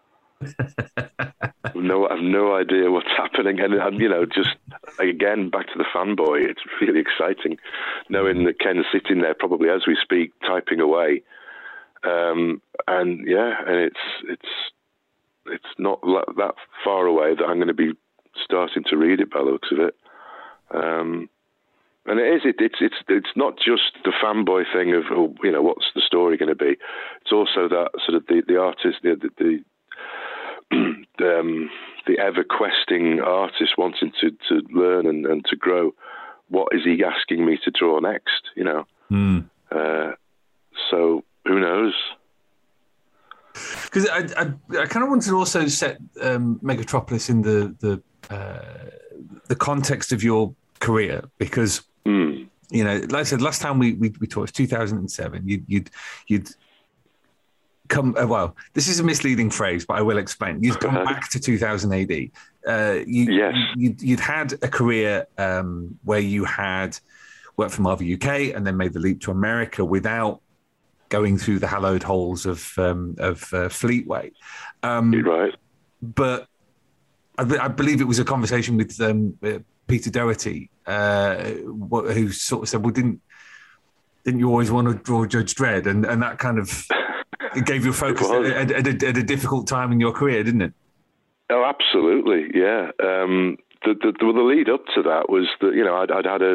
I have no idea what's happening, and just again back to the fanboy. It's really exciting knowing that Ken's sitting there, probably as we speak, typing away. And it's not that far away that I'm going to be starting to read it by the looks of it. And it's not just the fanboy thing of what's the story going to be. It's also that sort of the artist, the ever questing artist wanting to learn and to grow. What is he asking me to draw next? So who knows? Because I kind of wanted to also set Megatropolis in the context of your career, because like I said, last time we talked, 2007. You'd come. Well, this is a misleading phrase, but I will explain. You'd come back to 2000 AD. Yes. You'd had a career where you had worked for Marvel UK and then made the leap to America without going through the hallowed halls of Fleetway. Right. But I believe it was a conversation with Peter Doherty, who sort of said, well, didn't you always want to draw Judge Dredd? And that kind of it gave you a focus at a difficult time in your career, didn't it? Oh, absolutely, yeah. The lead up to that was that, I'd had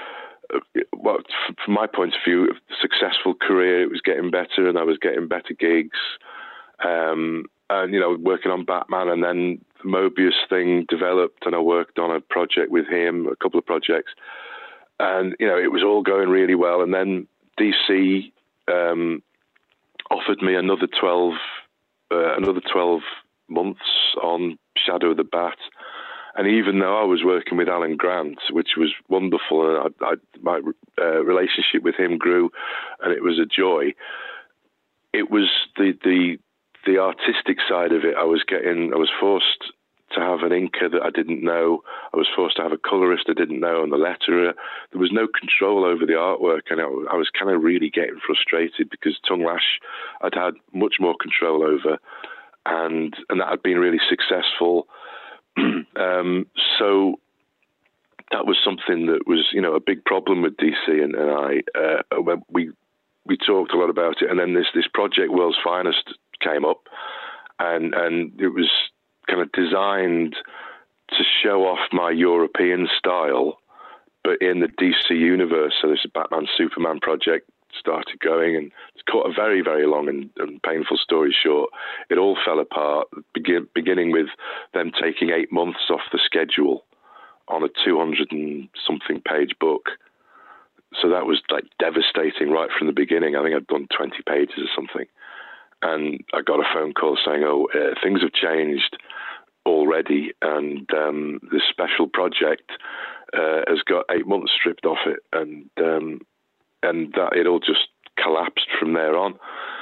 from my point of view, a successful career. It was getting better and I was getting better gigs. And, working on Batman, and then the Mobius thing developed and I worked on a project with him, a couple of projects. And, it was all going really well. And then DC offered me another 12 months on Shadow of the Bat. And even though I was working with Alan Grant, which was wonderful, and my relationship with him grew, and it was a joy, it was the artistic side of it. I was forced to have an inker that I didn't know. I was forced to have a colorist I didn't know, and the letterer. There was no control over the artwork, and I was kind of really getting frustrated because Tongue Lash I'd had much more control over, and that had been really successful. So that was something that was, a big problem with DC, and I. When we talked a lot about it, and then this project World's Finest came up, and it was kind of designed to show off my European style, but in the DC universe. So this Batman Superman project started going, and to cut a very, very long and painful story short, it all fell apart, beginning with them taking 8 months off the schedule on a 200 and something page book. So that was like devastating right from the beginning. I think I'd done 20 pages or something. And I got a phone call saying, things have changed already, and this special project has got 8 months stripped off it, and that it all just collapsed from there on.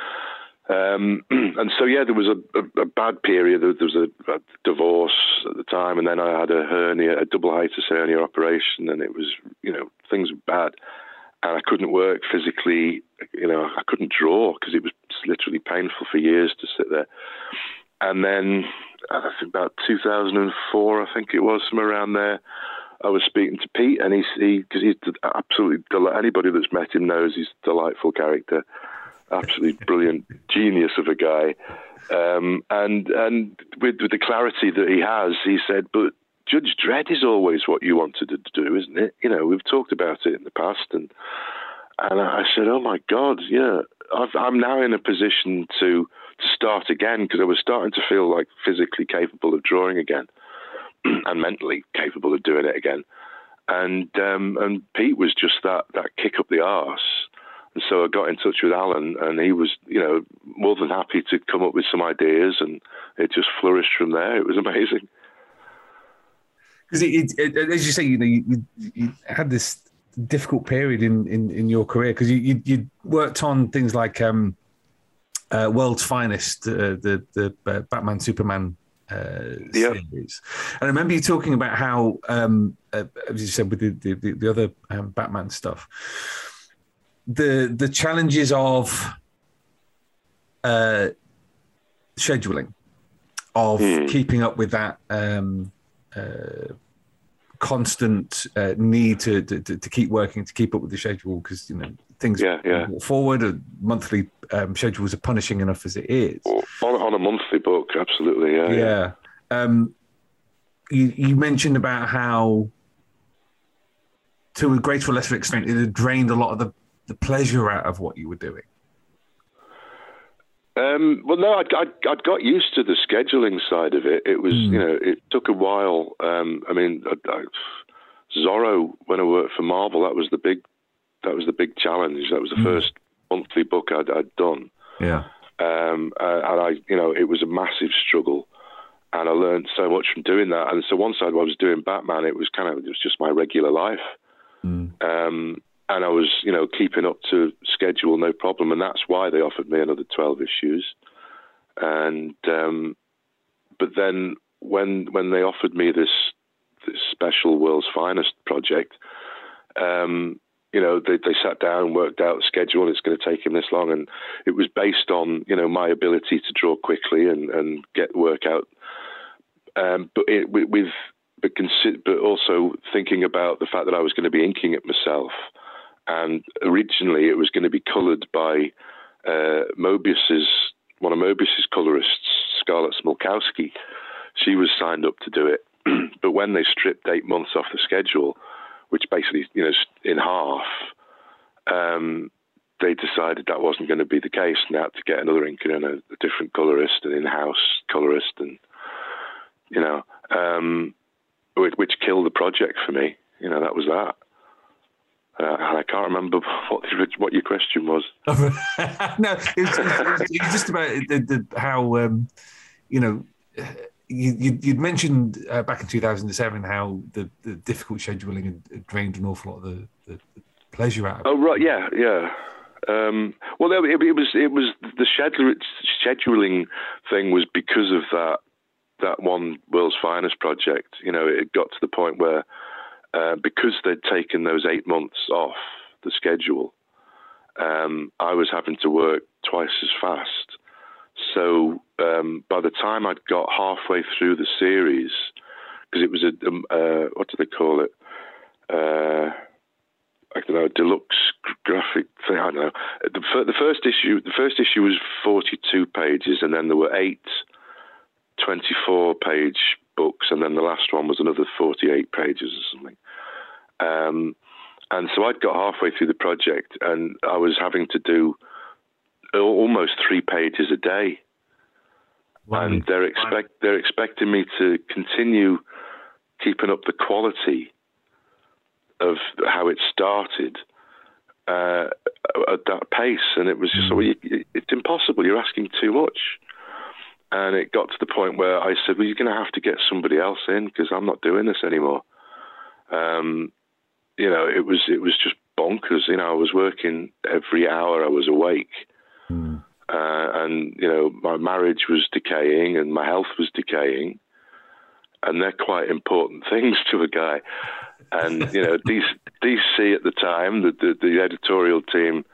And so, there was a bad period. There was a divorce at the time, and then I had a double hiatus hernia operation, and it was, things were bad. And I couldn't work physically. I couldn't draw because it was literally painful for years to sit there. And then, I think about 2004, I think it was, somewhere around there, I was speaking to Pete, and because he's absolutely anybody that's met him knows he's a delightful character, absolutely brilliant genius of a guy. And with the clarity that he has, he said, "But Judge Dredd is always what you wanted to do, isn't it? We've talked about it in the past." And I said, "Oh my God, yeah, I'm now in a position to start again," because I was starting to feel like physically capable of drawing again and mentally capable of doing it again. And Pete was just that kick up the arse. And so I got in touch with Alan, and he was, more than happy to come up with some ideas, and it just flourished from there. It was amazing. Because as you say, you had this difficult period in your career, because you worked on things like World's Finest, the Batman Superman series. And I remember you talking about how, as you said, with the other Batman stuff, the challenges of scheduling, of keeping up with that constant need to keep working, to keep up with the schedule, because things move forward. Monthly schedules are punishing enough as it is. On a monthly book, absolutely, yeah. You mentioned about how, to a greater or lesser extent, it had drained a lot of the pleasure out of what you were doing. Well, no, I'd got used to the scheduling side of it. It was, it took a while. Zorro, when I worked for Marvel, that was the big challenge. That was the first monthly book I'd done. Yeah. And it was a massive struggle, and I learned so much from doing that. And so once I was doing Batman, it was just my regular life. And I was, keeping up to schedule, no problem. And that's why they offered me another 12 issues. And, but then when they offered me this special World's Finest project, they sat down and worked out the schedule, and it's going to take him this long. And it was based on, my ability to draw quickly and get work out. But also thinking about the fact that I was going to be inking it myself. And originally it was going to be coloured by one of Mobius's colourists, Scarlett Smolkowski. She was signed up to do it. But when they stripped 8 months off the schedule, which basically, in half, they decided that wasn't going to be the case, and they had to get another inker and a different colourist, an in-house colourist, and, which killed the project for me. That was that. I can't remember what your question was. No, it was just about how you'd mentioned back in 2007 how the difficult scheduling had drained an awful lot of the pleasure out of it. Oh right, yeah. Well, it was the scheduling thing was because of that one World's Finest project. You know, it got to the point where because they'd taken those 8 months off the schedule, I was having to work twice as fast. So by the time I'd got halfway through the series, because it was what do they call it? I don't know, deluxe graphic thing. I don't know. The first issue was 42 pages, and then there were 8 24-page books, and then the last one was another 48 pages or something. And so I'd got halfway through the project, and I was having to do almost 3 pages a day. Wow. And they're expecting me to continue keeping up the quality of how it started at that pace, and it was just it's impossible. You're asking too much. And it got to the point where I said, well, you're going to have to get somebody else in because I'm not doing this anymore. You know, it was just bonkers. You know, I was working every hour I was awake. And, you know, my marriage was decaying and my health was decaying. And they're quite important things to a guy. And, you know, DC at the time, the editorial team,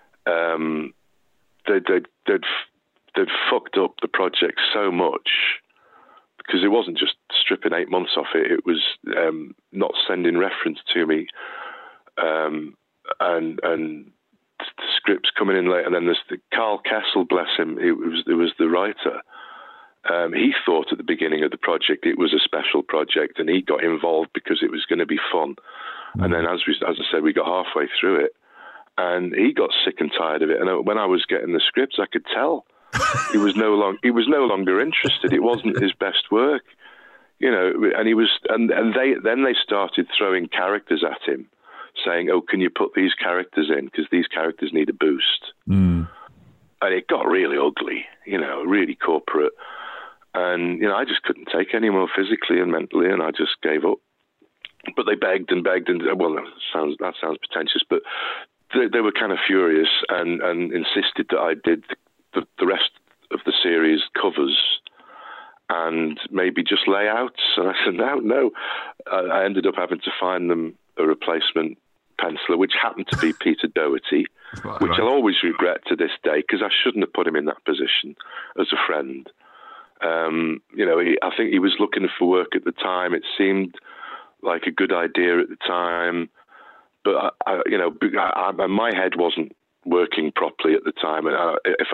they'd fucked up the project so much because it wasn't just stripping 8 months off it. It was not sending reference to me, and the scripts coming in late. And then there's Carl Kessel, bless him. It was the writer. He thought at the beginning of the project it was a special project, and he got involved because it was going to be fun. And then, as I said, we got halfway through it, and he got sick and tired of it. And when I was getting the scripts, I could tell he was no longer interested. It wasn't his best work, you know. And he was, and they started throwing characters at him, saying, "Oh, can you put these characters in because these characters need a boost?" And it got really ugly, you know, really corporate. And, you know, I just couldn't take any more physically and mentally, and I just gave up. But they begged and begged, and, well, that sounds pretentious, but they were kind of furious and insisted that I did the rest of the series covers and maybe just layouts. And I said, no. I ended up having to find them a replacement penciler, which happened to be Peter Doherty, which I'll always regret to this day because I shouldn't have put him in that position as a friend. You know, I think he was looking for work at the time. It seemed like a good idea at the time, but my head wasn't working properly at the time. And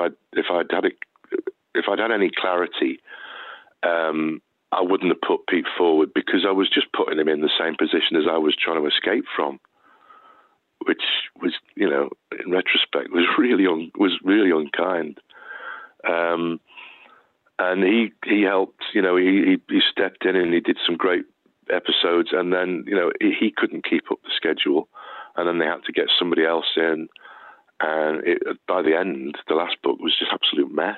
if I'd had any clarity, I wouldn't have put Pete forward because I was just putting him in the same position as I was trying to escape from, which was, you know, in retrospect, was really unkind. And he helped, you know, he stepped in and he did some great episodes, and then, you know, he couldn't keep up the schedule, and then they had to get somebody else in, and by the end, the last book was just absolute mess.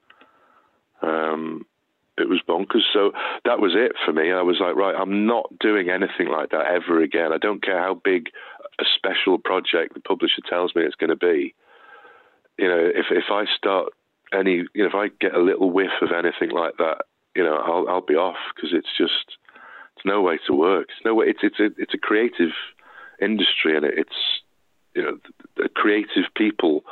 It was bonkers. So that was it for me. I was like, right, I'm not doing anything like that ever again. I don't care how big a special project the publisher tells me it's going to be. You know, if I start if I get a little whiff of anything like that, you know, I'll be off because it's no way to work. It's no way. It's a creative industry, and it's, you know, the creative people.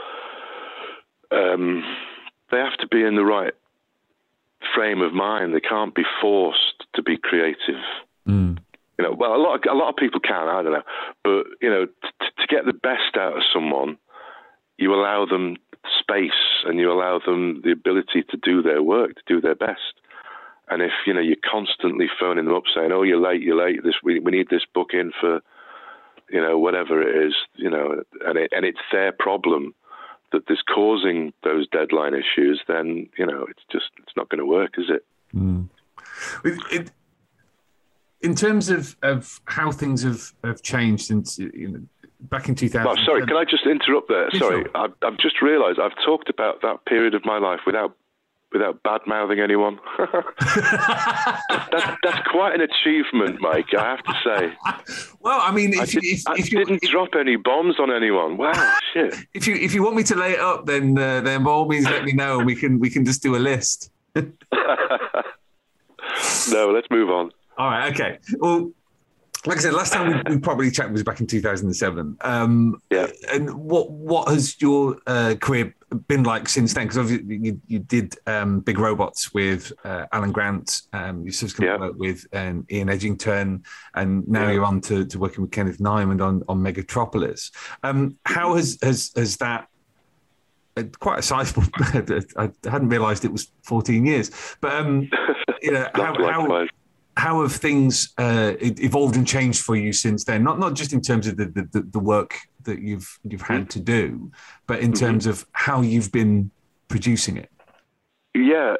They have to be in the right frame of mind. They can't be forced to be creative. You know, well, a lot of people can. I don't know, but you know, to get the best out of someone, you allow them space and you allow them the ability to do their work, to do their best. And if, you know, you're constantly phoning them up saying, "Oh, you're late. We need this book in for, you know, whatever it is," you know, and it's their problem that is causing those deadline issues, then, you know, it's not going to work, is it? In terms of how things have changed since, you know, back in 2000. Oh, sorry, can I just interrupt there? Sorry, I've just realised I've talked about that period of my life without without bad-mouthing anyone. That's quite an achievement, Mike, I have to say. Well, I mean, I didn't drop any bombs on anyone. Wow, shit. If you want me to lay it up, then by all means let me know, and we can just do a list. No, let's move on. All right, okay. Well, like I said, last time we probably chatted was back in 2007. Yeah. And what has your career been like since then? Because obviously you did Big Robots with Alan Grant. You subsequently worked with Ian Edgington, and now you're on to working with Kenneth Nyman on Megatropolis. How has that? Quite a sizable. I hadn't realised it was 14 years, but how have things evolved and changed for you since then? Not just in terms of the work that you've had to do, but in terms of how you've been producing it. Yeah,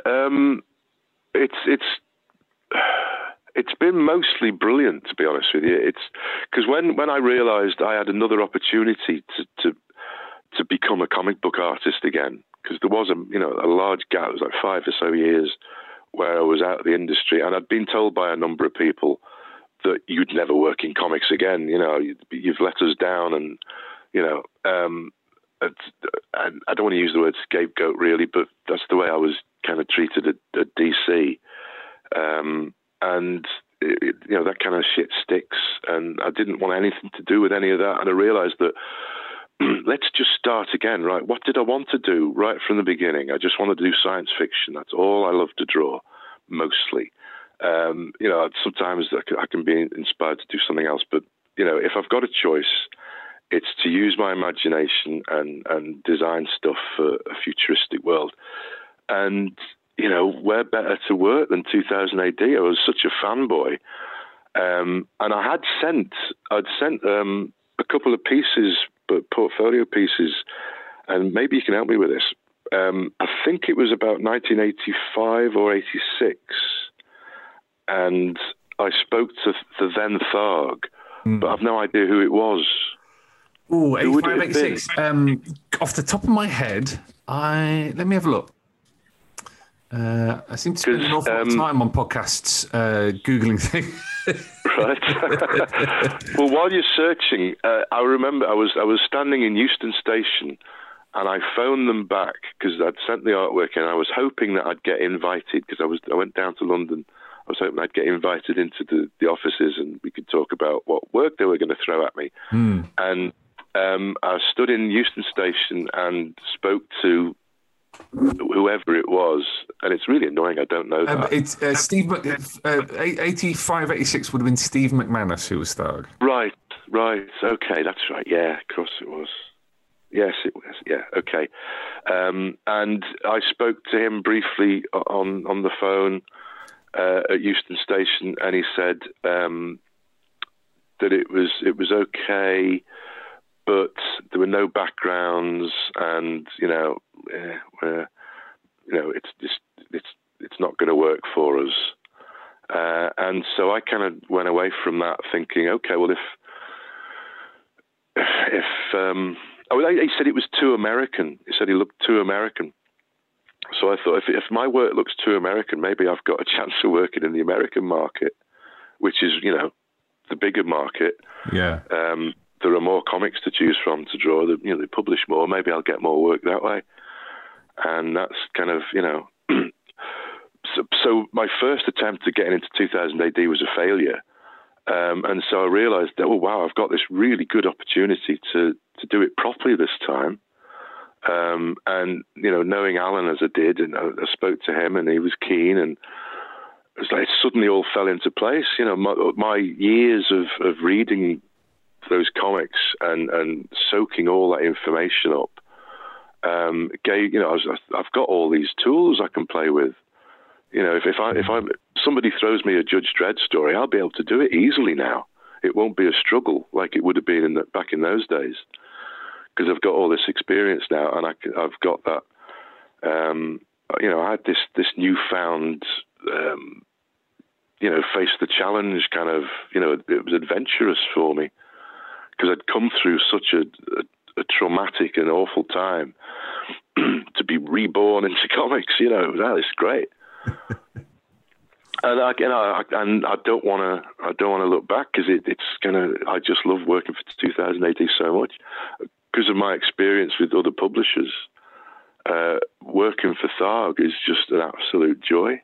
it's been mostly brilliant, to be honest with you. It's because when I realised I had another opportunity to become a comic book artist again, because there was a large gap. It was like 5 or so years where I was out of the industry, and I'd been told by a number of people that you'd never work in comics again. You've let us down, and and I don't want to use the word scapegoat really, but that's the way I was kind of treated at DC, and that kind of shit sticks, and I didn't want anything to do with any of that, and I realised that. Let's just start again, right? What did I want to do right from the beginning? I just wanted to do science fiction. That's all I love to draw, mostly. Sometimes I can be inspired to do something else, but, if I've got a choice, it's to use my imagination and design stuff for a futuristic world. And, where better to work than 2000 AD? I was such a fanboy. And I'd sent a couple of pieces, but portfolio pieces, and maybe you can help me with this. I think it was about 1985 or 86, and I spoke to the then Tharg, but I've no idea who it was. Oh, 85, 86. Off the top of my head, let me have a look. I seem to spend an awful lot of time on podcasts, Googling things. Right. Well, while you're searching, I remember I was standing in Euston Station, and I phoned them back because I'd sent the artwork in. I was hoping that I'd get invited because I went down to London. I was hoping I'd get invited into the offices and we could talk about what work they were going to throw at me. And I stood in Euston Station and spoke to whoever it was, and it's really annoying. I don't know that. It's Steve. 85, 86 would have been Steve McManus who was Tharg. Right. Okay, that's right. Yeah, of course it was. Yes, it was. Yeah, okay. And I spoke to him briefly on the phone at Euston Station, and he said that it was okay, but there were no backgrounds, and it's not going to work for us. And so I kind of went away from that thinking, okay, well, he said it was too American. He said he looked too American. So I thought, if my work looks too American, maybe I've got a chance of working in the American market, which is, the bigger market. Yeah. There are more comics to choose from to draw. They publish more. Maybe I'll get more work that way. And that's kind of, So my first attempt at getting into 2000 AD was a failure. And so I realized that, wow, I've got this really good opportunity to do it properly this time. And, knowing Alan as I did, and I spoke to him and he was keen, and it was like it suddenly all fell into place. My years of reading those comics and soaking all that information up, I've got all these tools I can play with. If somebody throws me a Judge Dredd story, I'll be able to do it easily now. It won't be a struggle like it would have been back in those days, because I've got all this experience now, and I've got that. I had this newfound, face the challenge kind of. It was adventurous for me because I'd come through such a traumatic and awful time, to be reborn into comics. That is great. And I don't want to look back, because I just love working for 2000 AD so much because of my experience with other publishers. Working for Tharg is just an absolute joy.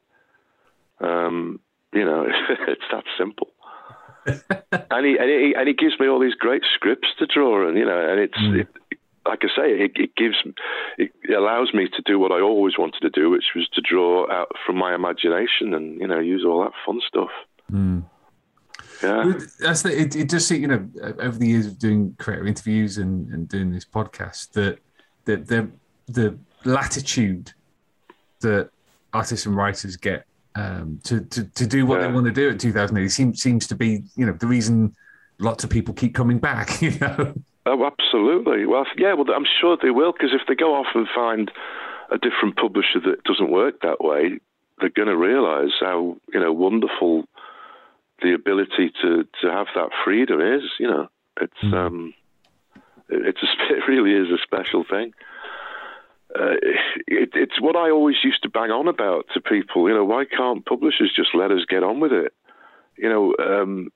It's that simple. and he gives me all these great scripts to draw, and it's like I say, it allows me to do what I always wanted to do, which was to draw out from my imagination and use all that fun stuff. Yeah, it just over the years of doing creator interviews and doing this podcast, that the latitude that artists and writers get to do what they want to do at 2008 seems to be the reason lots of people keep coming back. Oh, absolutely. Well, I'm sure they will, because if they go off and find a different publisher that doesn't work that way, they're going to realise how wonderful the ability to have that freedom is. It really is a special thing. It's what I always used to bang on about to people. Why can't publishers just let us get on with it? Even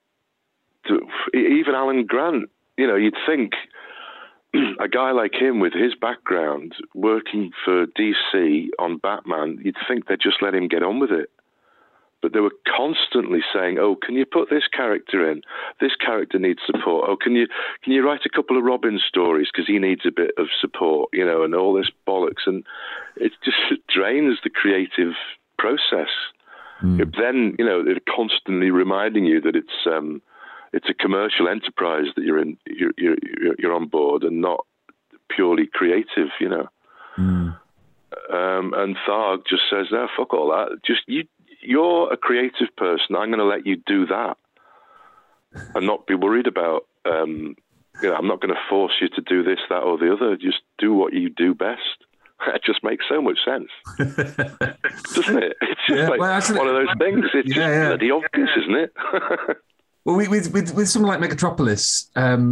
Alan Grant. You'd think a guy like him with his background working for DC on Batman, you'd think they'd just let him get on with it. But they were constantly saying, "Oh, can you put this character in? This character needs support. Oh, can you write a couple of Robin stories because he needs a bit of support?" And all this bollocks, and it just drains the creative process. Then they're constantly reminding you that it's a commercial enterprise that you're on board, and not purely creative. And Tharg just says, "No, fuck all that. You're a creative person. I'm going to let you do that, and not be worried about. I'm not going to force you to do this, that, or the other. Just do what you do best." It just makes so much sense, doesn't it? It's just one of those things. It's just bloody obvious, isn't it? Well, with someone like Megatropolis,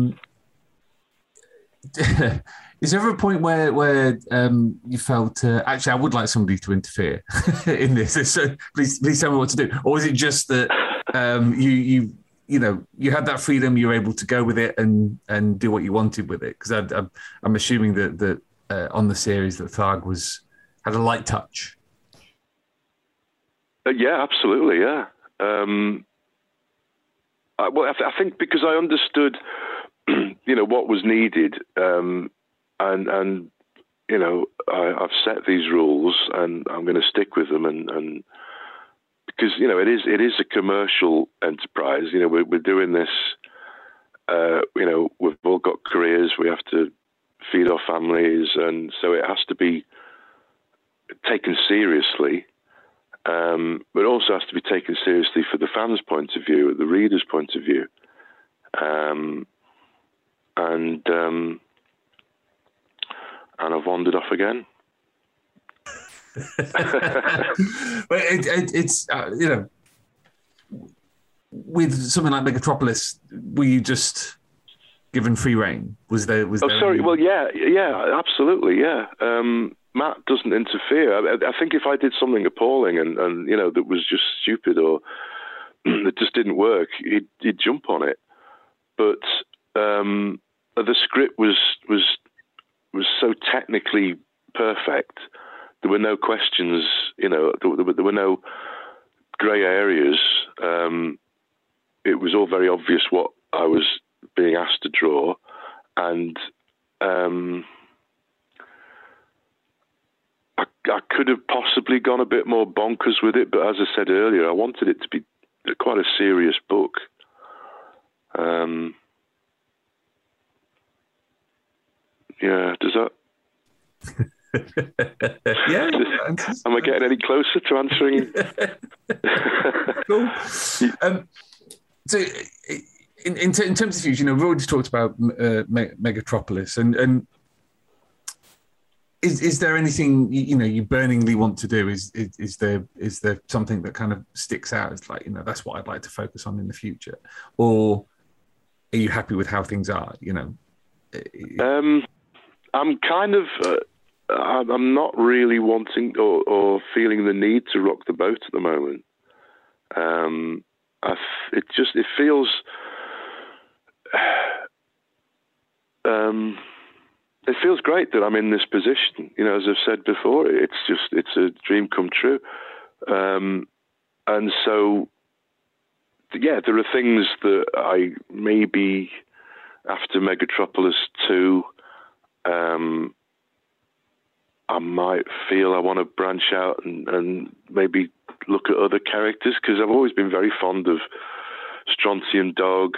is there ever a point where you felt actually I would like somebody to interfere in this? So please tell me what to do, or is it just that you had that freedom, you were able to go with it and do what you wanted with it? Because I'm assuming that on the series that Tharg had a light touch. Yeah, absolutely. Yeah. Well, I think because I understood, what was needed, and I've set these rules, and I'm going to stick with them, and because it is a commercial enterprise. We're doing this. We've all got careers. We have to feed our families, and so it has to be taken seriously. But it also has to be taken seriously for the fans' point of view, the reader's point of view. And I've wandered off again. But it's with something like Megatropolis, were you just given free reign? Was there? Sorry. Well, yeah, absolutely, yeah. Matt doesn't interfere. I think if I did something appalling and that was just stupid or that just didn't work, he'd jump on it. But the script was so technically perfect. There were no questions. There were no grey areas. It was all very obvious what I was being asked to draw, and I could have possibly gone a bit more bonkers with it, but as I said earlier, I wanted it to be quite a serious book. Yeah, does that? Yeah. Am I getting any closer to answering? Cool. So, in terms of views, we've already talked about Megatropolis, and is there anything you burningly want to do? Is there something that kind of sticks out as like that's what I'd like to focus on in the future, or are you happy with how things are? I'm kind of I'm not really wanting or feeling the need to rock the boat at the moment. It feels. It feels great that I'm in this position. You know, as I've said before, it's a dream come true. And so, yeah, there are things that I maybe after Megatropolis 2, I might feel I want to branch out and maybe look at other characters, because I've always been very fond of Strontium Dog.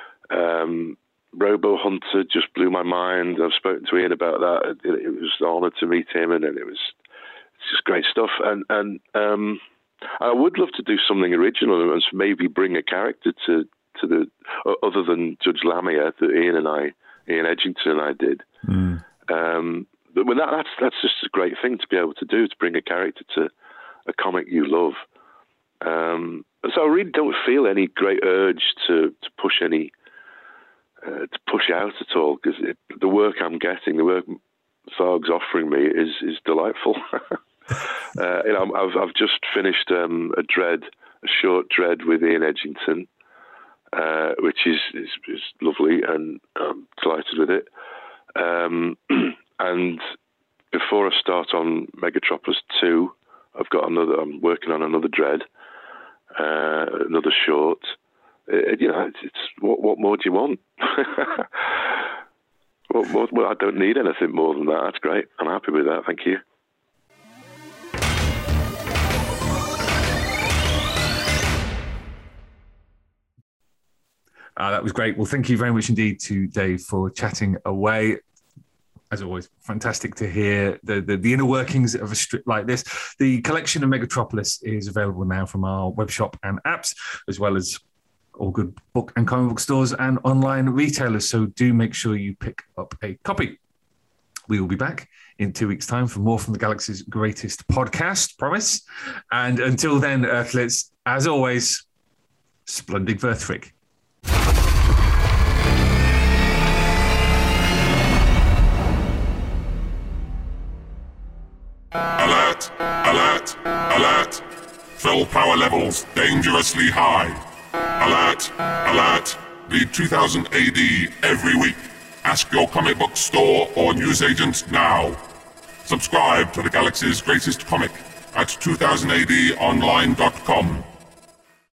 Robo Hunter just blew my mind. I've spoken to Ian about that. It was an honour to meet him, and it's just great stuff. And I would love to do something original and maybe bring a character to the other than Judge Lamia that Ian Edgington and I did. But that's just a great thing to be able to do, to bring a character to a comic you love. So I really don't feel any great urge to push out at all, because the work I'm getting, the work Tharg's offering me is delightful. I've just finished a short dread with Ian Edgington, which is lovely, and I'm delighted with it. And before I start on Megatropolis 2, I'm working on another dread, another short. It's what more do you want? Well, I don't need anything more than that. That's great. I'm happy with that. Thank you. That was great. Well, thank you very much indeed to Dave for chatting away. As always, fantastic to hear the inner workings of a strip like this. The collection of Megatropolis is available now from our web shop and apps, as well as all good book and comic book stores and online retailers. So do make sure you pick up a copy. We will be back in 2 weeks' time for more from the Galaxy's Greatest podcast, promise. And until then, Earthlets, as always, Splendid Verthric. Alert! Alert! Alert! Fill power levels dangerously high. Alert! Alert! Read 2000 AD every week. Ask your comic book store or newsagent now. Subscribe to the Galaxy's Greatest Comic at 2000ADonline.com.